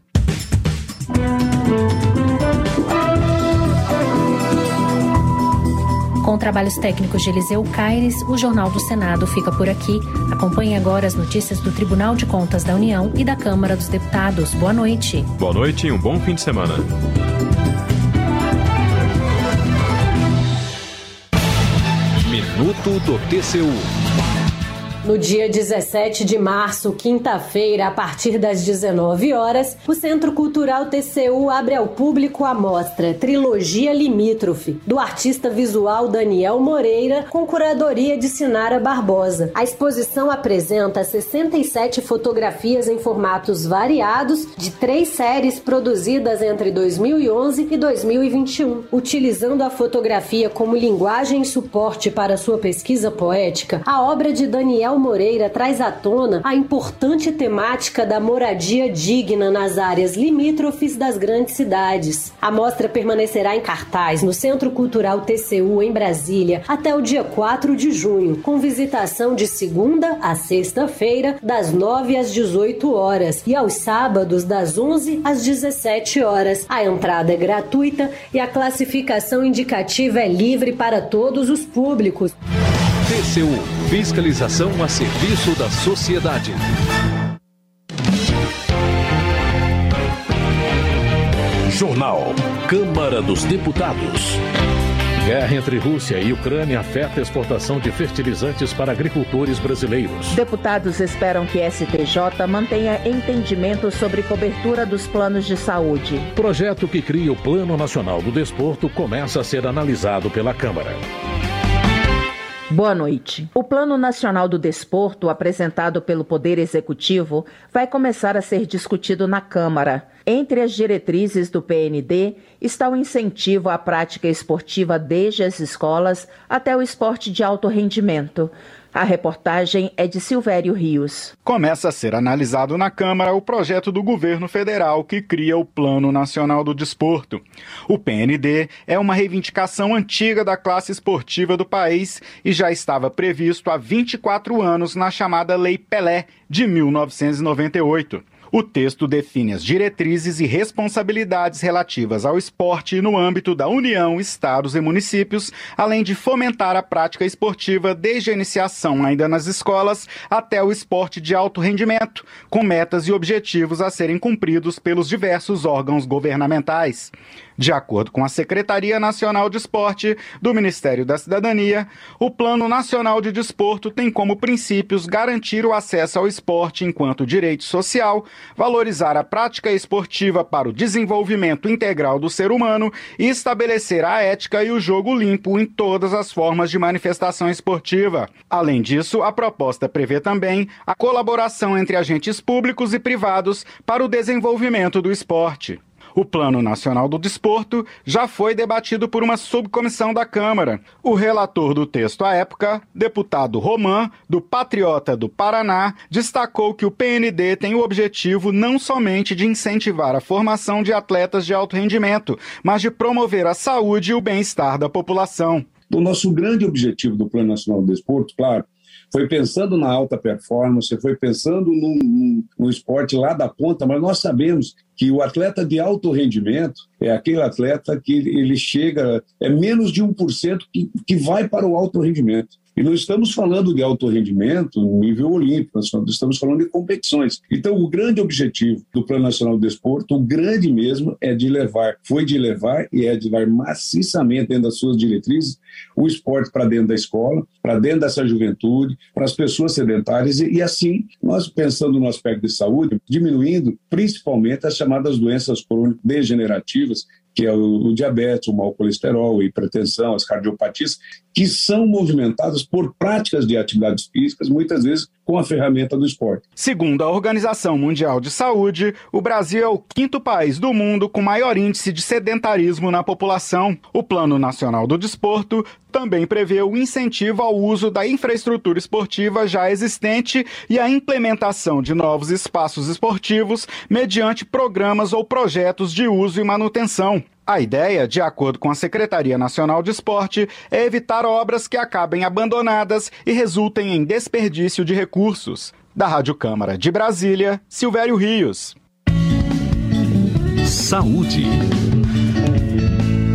Com trabalhos técnicos de Eliseu Caires, o Jornal do Senado fica por aqui. Acompanhe agora as notícias do Tribunal de Contas da União e da Câmara dos Deputados. Boa noite. Boa noite e um bom fim de semana. Minuto do T C U. No dia dezessete de março, quinta-feira, a partir das dezenove horas, o Centro Cultural T C U abre ao público a mostra Trilogia Limítrofe, do artista visual Daniel Moreira, com curadoria de Sinara Barbosa. A exposição apresenta sessenta e sete fotografias em formatos variados de três séries produzidas entre dois mil e onze e dois mil e vinte e um. Utilizando a fotografia como linguagem e suporte para sua pesquisa poética, a obra de Daniel Moreira traz à tona a importante temática da moradia digna nas áreas limítrofes das grandes cidades. A mostra permanecerá em cartaz no Centro Cultural T C U em Brasília até o dia quatro de junho, com visitação de segunda a sexta-feira, das nove às dezoito horas e aos sábados das onze às dezessete horas. A entrada é gratuita e a classificação indicativa é livre para todos os públicos. T C U, fiscalização a serviço da sociedade. Jornal Câmara dos Deputados. Guerra entre Rússia e Ucrânia afeta a exportação de fertilizantes para agricultores brasileiros. Deputados esperam que S T J mantenha entendimento sobre cobertura dos planos de saúde. Projeto que cria o Plano Nacional do Desporto começa a ser analisado pela Câmara. Boa noite. O Plano Nacional do Desporto, apresentado pelo Poder Executivo, vai começar a ser discutido na Câmara. Entre as diretrizes do P N D está o incentivo à prática esportiva desde as escolas até o esporte de alto rendimento. A reportagem é de Silvério Rios. Começa a ser analisado na Câmara o projeto do governo federal que cria o Plano Nacional do Desporto. O P N D é uma reivindicação antiga da classe esportiva do país e já estava previsto há vinte e quatro anos na chamada Lei Pelé, de mil novecentos e noventa e oito. O texto define as diretrizes e responsabilidades relativas ao esporte no âmbito da União, estados e municípios, além de fomentar a prática esportiva desde a iniciação ainda nas escolas até o esporte de alto rendimento, com metas e objetivos a serem cumpridos pelos diversos órgãos governamentais. De acordo com a Secretaria Nacional de Esporte do Ministério da Cidadania, o Plano Nacional de Desporto tem como princípios garantir o acesso ao esporte enquanto direito social, valorizar a prática esportiva para o desenvolvimento integral do ser humano e estabelecer a ética e o jogo limpo em todas as formas de manifestação esportiva. Além disso, a proposta prevê também a colaboração entre agentes públicos e privados para o desenvolvimento do esporte. O Plano Nacional do Desporto já foi debatido por uma subcomissão da Câmara. O relator do texto à época, deputado Roman, do Patriota do Paraná, destacou que o P N D tem o objetivo não somente de incentivar a formação de atletas de alto rendimento, mas de promover a saúde e o bem-estar da população. O nosso grande objetivo do Plano Nacional do Desporto, claro, foi pensando na alta performance, foi pensando no, no, no esporte lá da ponta, mas nós sabemos que o atleta de alto rendimento é aquele atleta que ele chega, é menos de um por cento que, que vai para o alto rendimento. E não estamos falando de alto rendimento no nível olímpico, nós estamos falando de competições. Então, o grande objetivo do Plano Nacional do Desporto, o grande mesmo, é de levar, foi de levar e é de levar maciçamente dentro das suas diretrizes o esporte para dentro da escola, para dentro dessa juventude, para as pessoas sedentárias e, e assim, nós pensando no aspecto de saúde, diminuindo principalmente as chamadas doenças crônico-degenerativas, que é o, o diabetes, o mau colesterol, a hipertensão, as cardiopatias, que são movimentadas por práticas de atividades físicas, muitas vezes com a ferramenta do esporte. Segundo a Organização Mundial de Saúde, o Brasil é o quinto país do mundo com maior índice de sedentarismo na população. O Plano Nacional do Desporto também prevê o incentivo ao uso da infraestrutura esportiva já existente e a implementação de novos espaços esportivos mediante programas ou projetos de uso e manutenção. A ideia, de acordo com a Secretaria Nacional de Esporte, é evitar obras que acabem abandonadas e resultem em desperdício de recursos. Da Rádio Câmara de Brasília, Silvério Rios. Saúde.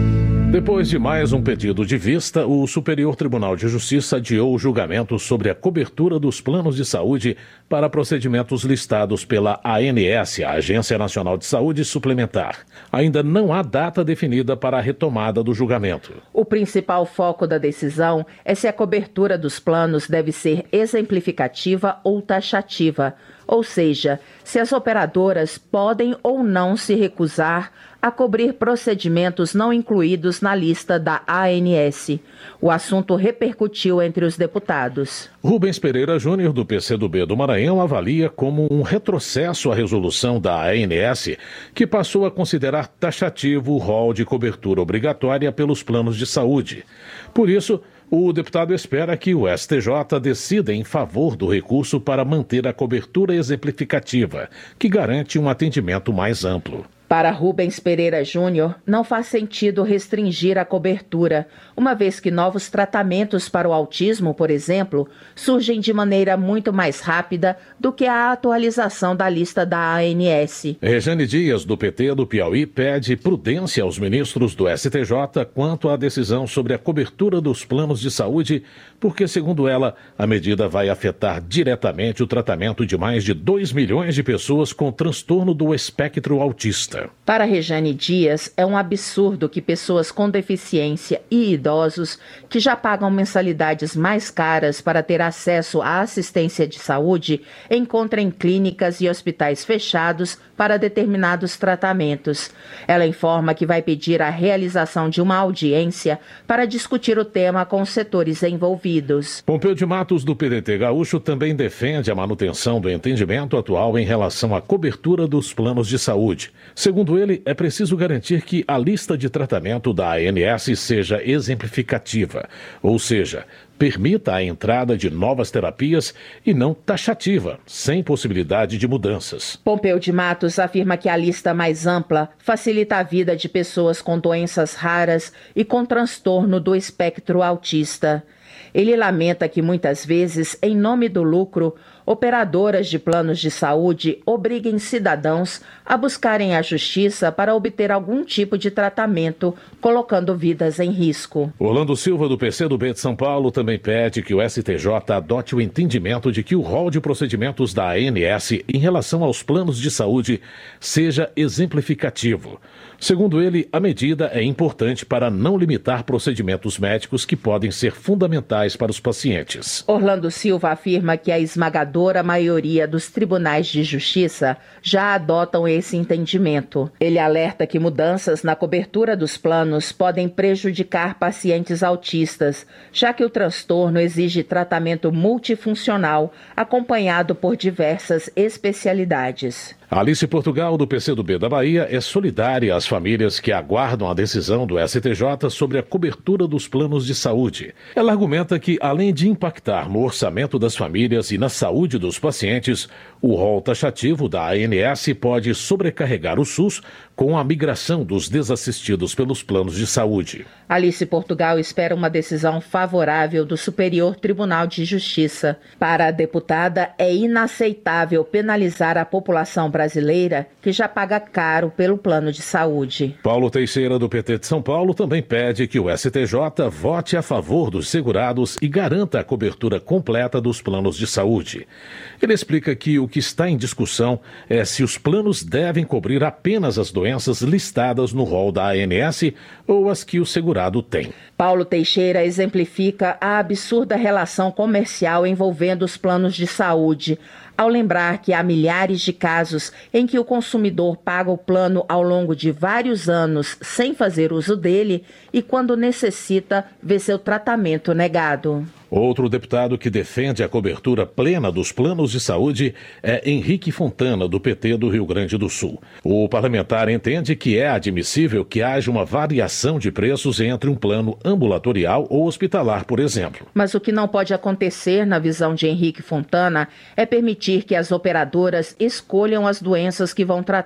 Depois de mais um pedido de vista, o Superior Tribunal de Justiça adiou o julgamento sobre a cobertura dos planos de saúde para procedimentos listados pela A N S, a Agência Nacional de Saúde Suplementar. Ainda não há data definida para a retomada do julgamento. O principal foco da decisão é se a cobertura dos planos deve ser exemplificativa ou taxativa, ou seja, se as operadoras podem ou não se recusar a cobrir procedimentos não incluídos na lista da A N S. O assunto repercutiu entre os deputados. Rubens Pereira Júnior, do P C do B do Maranhão, avalia como um retrocesso a resolução da A N S, que passou a considerar taxativo o rol de cobertura obrigatória pelos planos de saúde. Por isso, o deputado espera que o S T J decida em favor do recurso para manter a cobertura exemplificativa, que garante um atendimento mais amplo. Para Rubens Pereira Júnior, não faz sentido restringir a cobertura, uma vez que novos tratamentos para o autismo, por exemplo, surgem de maneira muito mais rápida do que a atualização da lista da A N S. Rejane Dias, do P T do Piauí, pede prudência aos ministros do S T J quanto à decisão sobre a cobertura dos planos de saúde, porque, segundo ela, a medida vai afetar diretamente o tratamento de mais de dois milhões de pessoas com transtorno do espectro autista. Para Rejane Dias, é um absurdo que pessoas com deficiência e idosos, que já pagam mensalidades mais caras para ter acesso à assistência de saúde, encontrem clínicas e hospitais fechados para determinados tratamentos. Ela informa que vai pedir a realização de uma audiência para discutir o tema com os setores envolvidos. Pompeu de Matos, do P D T Gaúcho, também defende a manutenção do entendimento atual em relação à cobertura dos planos de saúde. Segundo ele, é preciso garantir que a lista de tratamento da A N S seja exemplificativa, ou seja, permita a entrada de novas terapias e não taxativa, sem possibilidade de mudanças. Pompeu de Matos afirma que a lista mais ampla facilita a vida de pessoas com doenças raras e com transtorno do espectro autista. Ele lamenta que muitas vezes, em nome do lucro, operadoras de planos de saúde obriguem cidadãos a buscarem a justiça para obter algum tipo de tratamento, colocando vidas em risco. Orlando Silva, do P C do B de São Paulo, também pede que o S T J adote o entendimento de que o rol de procedimentos da A N S em relação aos planos de saúde seja exemplificativo. Segundo ele, a medida é importante para não limitar procedimentos médicos que podem ser fundamentais para os pacientes. Orlando Silva afirma que a esmagadora maioria dos tribunais de justiça já adotam esse entendimento. Ele alerta que mudanças na cobertura dos planos podem prejudicar pacientes autistas, já que o transtorno exige tratamento multifuncional acompanhado por diversas especialidades. Alice Portugal, do P C do B da Bahia, é solidária às famílias que aguardam a decisão do S T J sobre a cobertura dos planos de saúde. Ela argumenta que, além de impactar no orçamento das famílias e na saúde dos pacientes, o rol taxativo da A N S pode sobrecarregar o SUS com a migração dos desassistidos pelos planos de saúde. Alice Portugal espera uma decisão favorável do Superior Tribunal de Justiça. Para a deputada, é inaceitável penalizar a população brasileira que já paga caro pelo plano de saúde. Paulo Teixeira, do P T de São Paulo, também pede que o S T J vote a favor dos segurados e garanta a cobertura completa dos planos de saúde. Ele explica que o que está em discussão é se os planos devem cobrir apenas as doenças listadas no rol da A N S ou as que o segurado tem. Paulo Teixeira exemplifica a absurda relação comercial envolvendo os planos de saúde, ao lembrar que há milhares de casos em que o consumidor paga o plano ao longo de vários anos sem fazer uso dele e, quando necessita, vê seu tratamento negado. Outro deputado que defende a cobertura plena dos planos de saúde é Henrique Fontana, do P T do Rio Grande do Sul. O parlamentar entende que é admissível que haja uma variação de preços entre um plano ambulatorial ou hospitalar, por exemplo. Mas o que não pode acontecer, na visão de Henrique Fontana, é permitir que as operadoras escolham as doenças que vão tratar.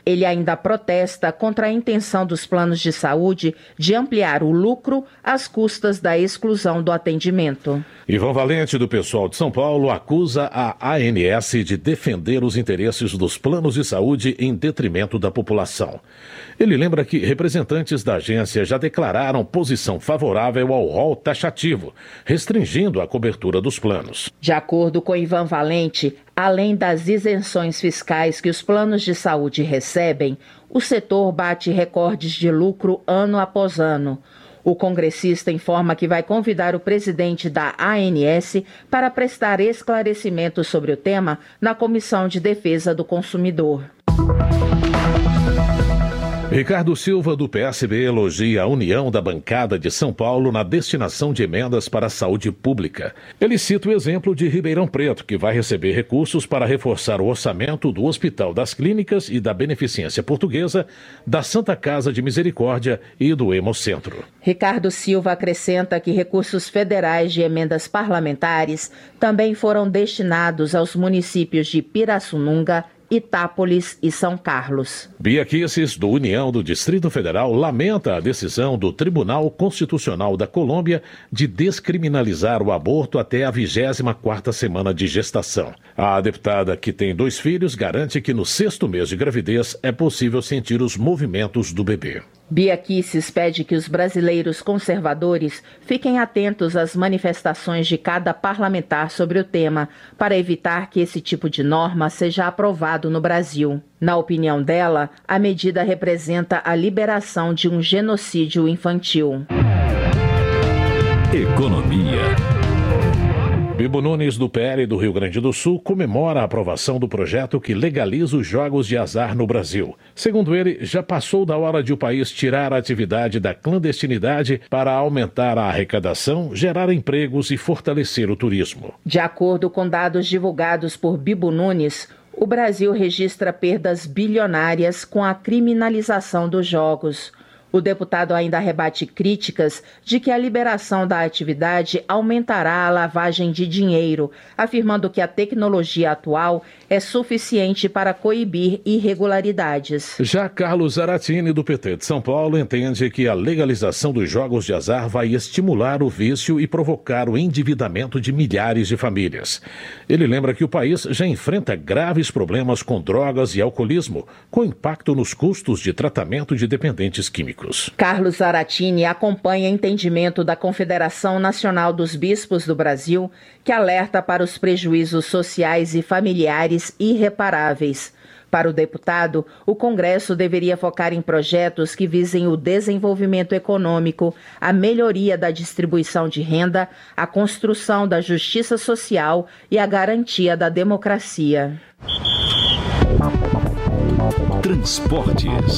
Ele ainda protesta contra a intenção dos planos de saúde de ampliar o lucro às custas da exclusão do atendimento. Ivan Valente, do Pessoal de São Paulo, acusa a A N S de defender os interesses dos planos de saúde em detrimento da população. Ele lembra que representantes da agência já declararam posição favorável ao rol taxativo, restringindo a cobertura dos planos. De acordo com Ivan Valente, além das isenções fiscais que os planos de saúde recebem, o setor bate recordes de lucro ano após ano. O congressista informa que vai convidar o presidente da A N S para prestar esclarecimentos sobre o tema na Comissão de Defesa do Consumidor. Ricardo Silva, do P S B, elogia a união da bancada de São Paulo na destinação de emendas para a saúde pública. Ele cita o exemplo de Ribeirão Preto, que vai receber recursos para reforçar o orçamento do Hospital das Clínicas e da Beneficência Portuguesa, da Santa Casa de Misericórdia e do Hemocentro. Ricardo Silva acrescenta que recursos federais de emendas parlamentares também foram destinados aos municípios de Pirassununga, Itápolis e São Carlos. Bia Kicis, do União do Distrito Federal, lamenta a decisão do Tribunal Constitucional da Colômbia de descriminalizar o aborto até a vigésima quarta semana de gestação. A deputada, que tem dois filhos, garante que no sexto mês de gravidez é possível sentir os movimentos do bebê. Bia Kicis pede que os brasileiros conservadores fiquem atentos às manifestações de cada parlamentar sobre o tema, para evitar que esse tipo de norma seja aprovado no Brasil. Na opinião dela, a medida representa a liberação de um genocídio infantil. Economia. Bibo Nunes, do P L do Rio Grande do Sul, comemora a aprovação do projeto que legaliza os jogos de azar no Brasil. Segundo ele, já passou da hora de o país tirar a atividade da clandestinidade para aumentar a arrecadação, gerar empregos e fortalecer o turismo. De acordo com dados divulgados por Bibo Nunes, o Brasil registra perdas bilionárias com a criminalização dos jogos. O deputado ainda rebate críticas de que a liberação da atividade aumentará a lavagem de dinheiro, afirmando que a tecnologia atual é suficiente para coibir irregularidades. Já Carlos Zaratini, do P T de São Paulo, entende que a legalização dos jogos de azar vai estimular o vício e provocar o endividamento de milhares de famílias. Ele lembra que o país já enfrenta graves problemas com drogas e alcoolismo, com impacto nos custos de tratamento de dependentes químicos. Carlos Zaratini acompanha entendimento da Confederação Nacional dos Bispos do Brasil, que alerta para os prejuízos sociais e familiares irreparáveis. Para o deputado, o Congresso deveria focar em projetos que visem o desenvolvimento econômico, a melhoria da distribuição de renda, a construção da justiça social e a garantia da democracia. Transportes.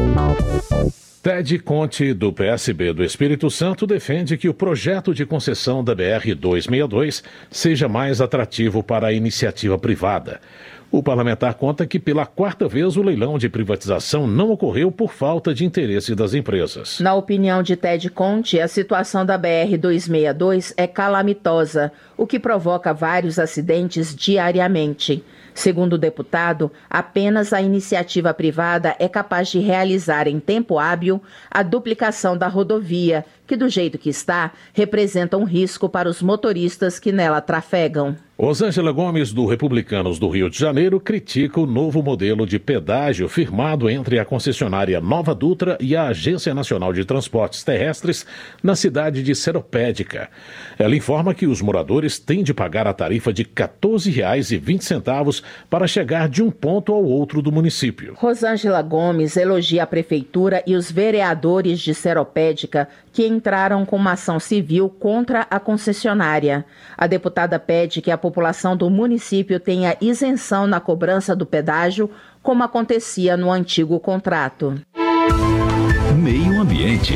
Ted Conte, do P S B do Espírito Santo, defende que o projeto de concessão da B R duzentos e sessenta e dois seja mais atrativo para a iniciativa privada. O parlamentar conta que pela quarta vez o leilão de privatização não ocorreu por falta de interesse das empresas. Na opinião de Ted Conte, a situação da B R duzentos e sessenta e dois é calamitosa, o que provoca vários acidentes diariamente. Segundo o deputado, apenas a iniciativa privada é capaz de realizar em tempo hábil a duplicação da rodovia, que do jeito que está, representa um risco para os motoristas que nela trafegam. Rosângela Gomes, do Republicanos do Rio de Janeiro, critica o novo modelo de pedágio firmado entre a concessionária Nova Dutra e a Agência Nacional de Transportes Terrestres na cidade de Seropédica. Ela informa que os moradores têm de pagar a tarifa de quatorze reais e vinte centavos para chegar de um ponto ao outro do município. Rosângela Gomes elogia a prefeitura e os vereadores de Seropédica que entraram com uma ação civil contra a concessionária. A deputada pede que a população do município tenha isenção na cobrança do pedágio, como acontecia no antigo contrato. Meio Ambiente.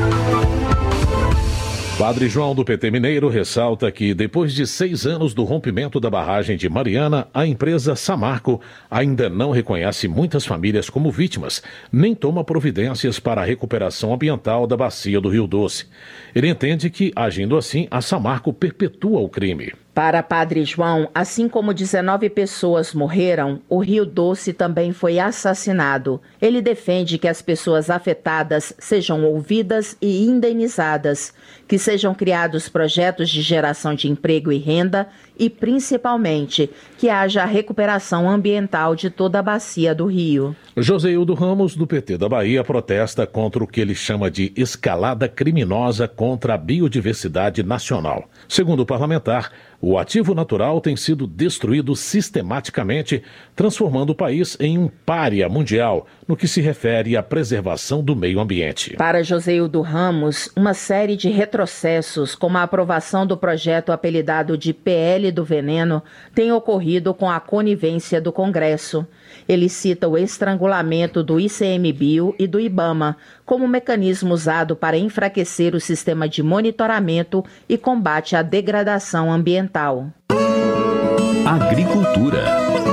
Padre João, do P T Mineiro, ressalta que, depois de seis anos do rompimento da barragem de Mariana, a empresa Samarco ainda não reconhece muitas famílias como vítimas, nem toma providências para a recuperação ambiental da bacia do Rio Doce. Ele entende que, agindo assim, a Samarco perpetua o crime. Para Padre João, assim como dezenove pessoas morreram, o Rio Doce também foi assassinado. Ele defende que as pessoas afetadas sejam ouvidas e indenizadas, que sejam criados projetos de geração de emprego e renda e, principalmente, que haja a recuperação ambiental de toda a bacia do Rio. Joseildo Ramos, do P T da Bahia, protesta contra o que ele chama de escalada criminosa contra a biodiversidade nacional. Segundo o parlamentar, o ativo natural tem sido destruído sistematicamente, transformando o país em um pária mundial no que se refere à preservação do meio ambiente. Para Joseildo Ramos, uma série de retrocessos, como a aprovação do projeto apelidado de P L do Veneno, tem ocorrido com a conivência do Congresso. Ele cita o estrangulamento do I C M Bio e do IBAMA como mecanismo usado para enfraquecer o sistema de monitoramento e combate à degradação ambiental. Agricultura.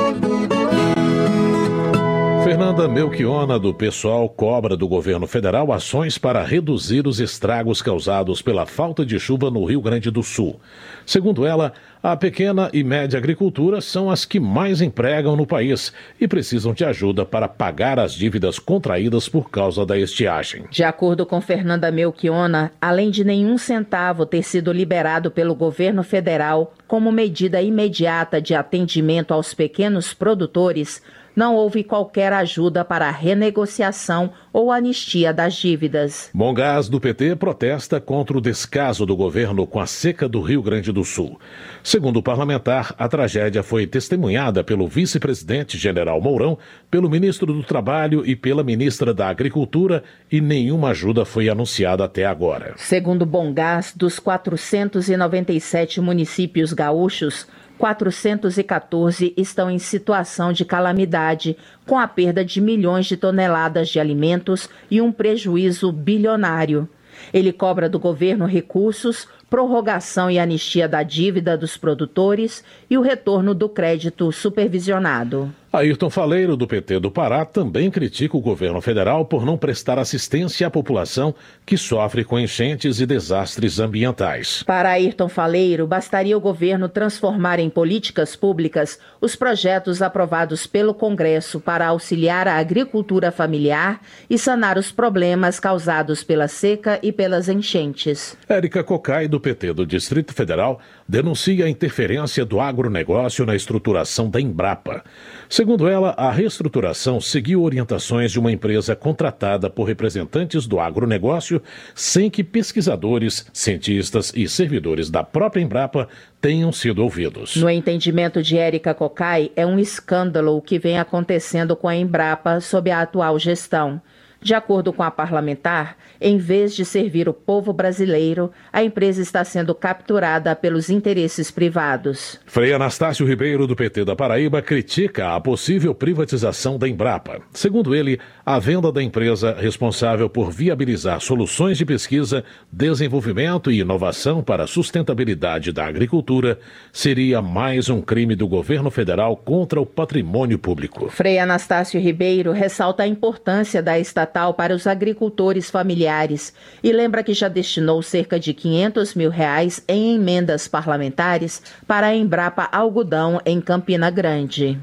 Fernanda Melchiona, do PSOL, cobra do governo federal ações para reduzir os estragos causados pela falta de chuva no Rio Grande do Sul. Segundo ela, a pequena e média agricultura são as que mais empregam no país e precisam de ajuda para pagar as dívidas contraídas por causa da estiagem. De acordo com Fernanda Melchiona, além de nenhum centavo ter sido liberado pelo governo federal como medida imediata de atendimento aos pequenos produtores, não houve qualquer ajuda para a renegociação ou anistia das dívidas. Mongás, do P T, protesta contra o descaso do governo com a seca do Rio Grande do Sul. Segundo o parlamentar, a tragédia foi testemunhada pelo vice-presidente General Mourão, pelo ministro do Trabalho e pela ministra da Agricultura e nenhuma ajuda foi anunciada até agora. Segundo Mongás, dos quatrocentos e noventa e sete municípios gaúchos, quatrocentos e quatorze estão em situação de calamidade, com a perda de milhões de toneladas de alimentos e um prejuízo bilionário. Ele cobra do governo recursos, prorrogação e anistia da dívida dos produtores e o retorno do crédito supervisionado. Ayrton Faleiro, do P T do Pará, também critica o governo federal por não prestar assistência à população que sofre com enchentes e desastres ambientais. Para Ayrton Faleiro, bastaria o governo transformar em políticas públicas os projetos aprovados pelo Congresso para auxiliar a agricultura familiar e sanar os problemas causados pela seca e pelas enchentes. Érica Cocai, do P T do Distrito Federal, denuncia a interferência do agronegócio na estruturação da Embrapa. Segundo ela, a reestruturação seguiu orientações de uma empresa contratada por representantes do agronegócio, sem que pesquisadores, cientistas e servidores da própria Embrapa tenham sido ouvidos. No entendimento de Érica Cocai, é um escândalo o que vem acontecendo com a Embrapa sob a atual gestão. De acordo com a parlamentar, em vez de servir o povo brasileiro, a empresa está sendo capturada pelos interesses privados. Frei Anastácio Ribeiro, do P T da Paraíba, critica a possível privatização da Embrapa. Segundo ele, a venda da empresa responsável por viabilizar soluções de pesquisa, desenvolvimento e inovação para a sustentabilidade da agricultura seria mais um crime do governo federal contra o patrimônio público. Frei Anastácio Ribeiro ressalta a importância da estatal para os agricultores familiares e lembra que já destinou cerca de quinhentos mil reais em emendas parlamentares para a Embrapa Algodão em Campina Grande.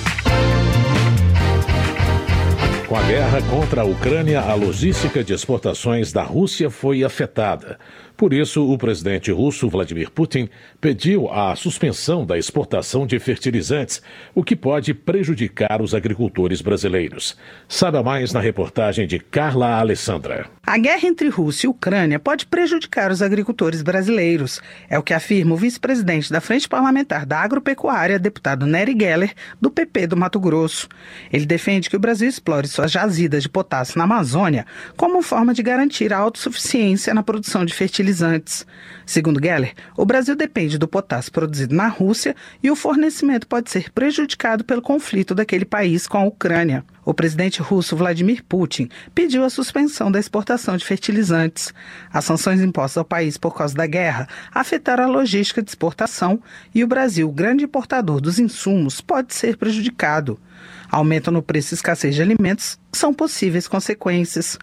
Com a guerra contra a Ucrânia, a logística de exportações da Rússia foi afetada. Por isso, o presidente russo Vladimir Putin pediu a suspensão da exportação de fertilizantes, o que pode prejudicar os agricultores brasileiros. Saiba mais na reportagem de Carla Alessandra. A guerra entre Rússia e Ucrânia pode prejudicar os agricultores brasileiros. É o que afirma o vice-presidente da Frente Parlamentar da Agropecuária, deputado Nery Geller, do P P do Mato Grosso. Ele defende que o Brasil explore suas jazidas de potássio na Amazônia como forma de garantir a autossuficiência na produção de fertilizantes. Segundo Geller, o Brasil depende do potássio produzido na Rússia e o fornecimento pode ser prejudicado pelo conflito daquele país com a Ucrânia. O presidente russo Vladimir Putin pediu a suspensão da exportação de fertilizantes. As sanções impostas ao país por causa da guerra afetaram a logística de exportação e o Brasil, grande importador dos insumos, pode ser prejudicado. Aumento no preço e escassez de alimentos são possíveis consequências.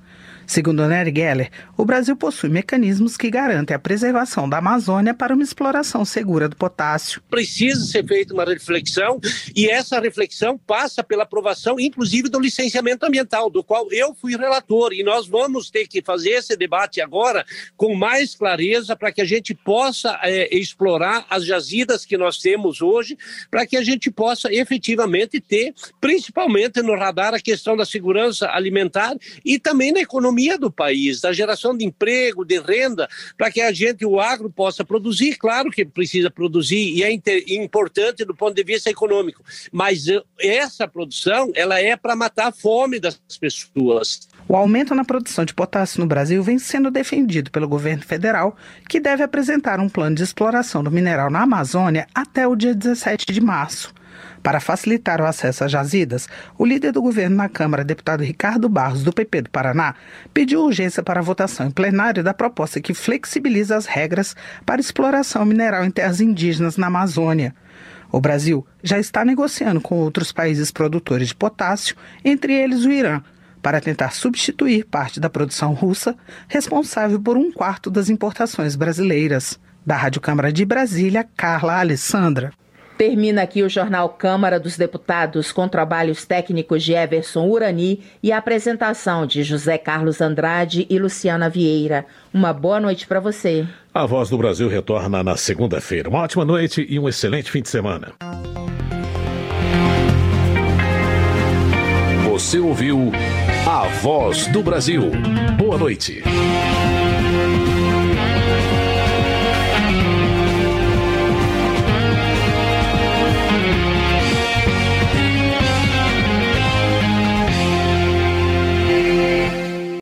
Segundo Nery Geller, o Brasil possui mecanismos que garantem a preservação da Amazônia para uma exploração segura do potássio. Precisa ser feita uma reflexão e essa reflexão passa pela aprovação, inclusive, do licenciamento ambiental, do qual eu fui relator. E nós vamos ter que fazer esse debate agora com mais clareza para que a gente possa é, explorar as jazidas que nós temos hoje, para que a gente possa efetivamente ter, principalmente no radar, a questão da segurança alimentar e também na economia do país, da geração de emprego, de renda, para que a gente, o agro, possa produzir. Claro que precisa produzir e é inter, importante do ponto de vista econômico, mas essa produção, ela é para matar a fome das pessoas. O aumento na produção de potássio no Brasil vem sendo defendido pelo governo federal, que deve apresentar um plano de exploração do mineral na Amazônia até o dia dezessete de março. Para facilitar o acesso às jazidas, o líder do governo na Câmara, deputado Ricardo Barros, do P P do Paraná, pediu urgência para a votação em plenário da proposta que flexibiliza as regras para exploração mineral em terras indígenas na Amazônia. O Brasil já está negociando com outros países produtores de potássio, entre eles o Irã, para tentar substituir parte da produção russa, responsável por um quarto das importações brasileiras. Da Rádio Câmara de Brasília, Carla Alessandra. Termina aqui o Jornal Câmara dos Deputados com trabalhos técnicos de Everson Urani e a apresentação de José Carlos Andrade e Luciana Vieira. Uma boa noite para você. A Voz do Brasil retorna na segunda-feira. Uma ótima noite e um excelente fim de semana. Você ouviu A Voz do Brasil. Boa noite.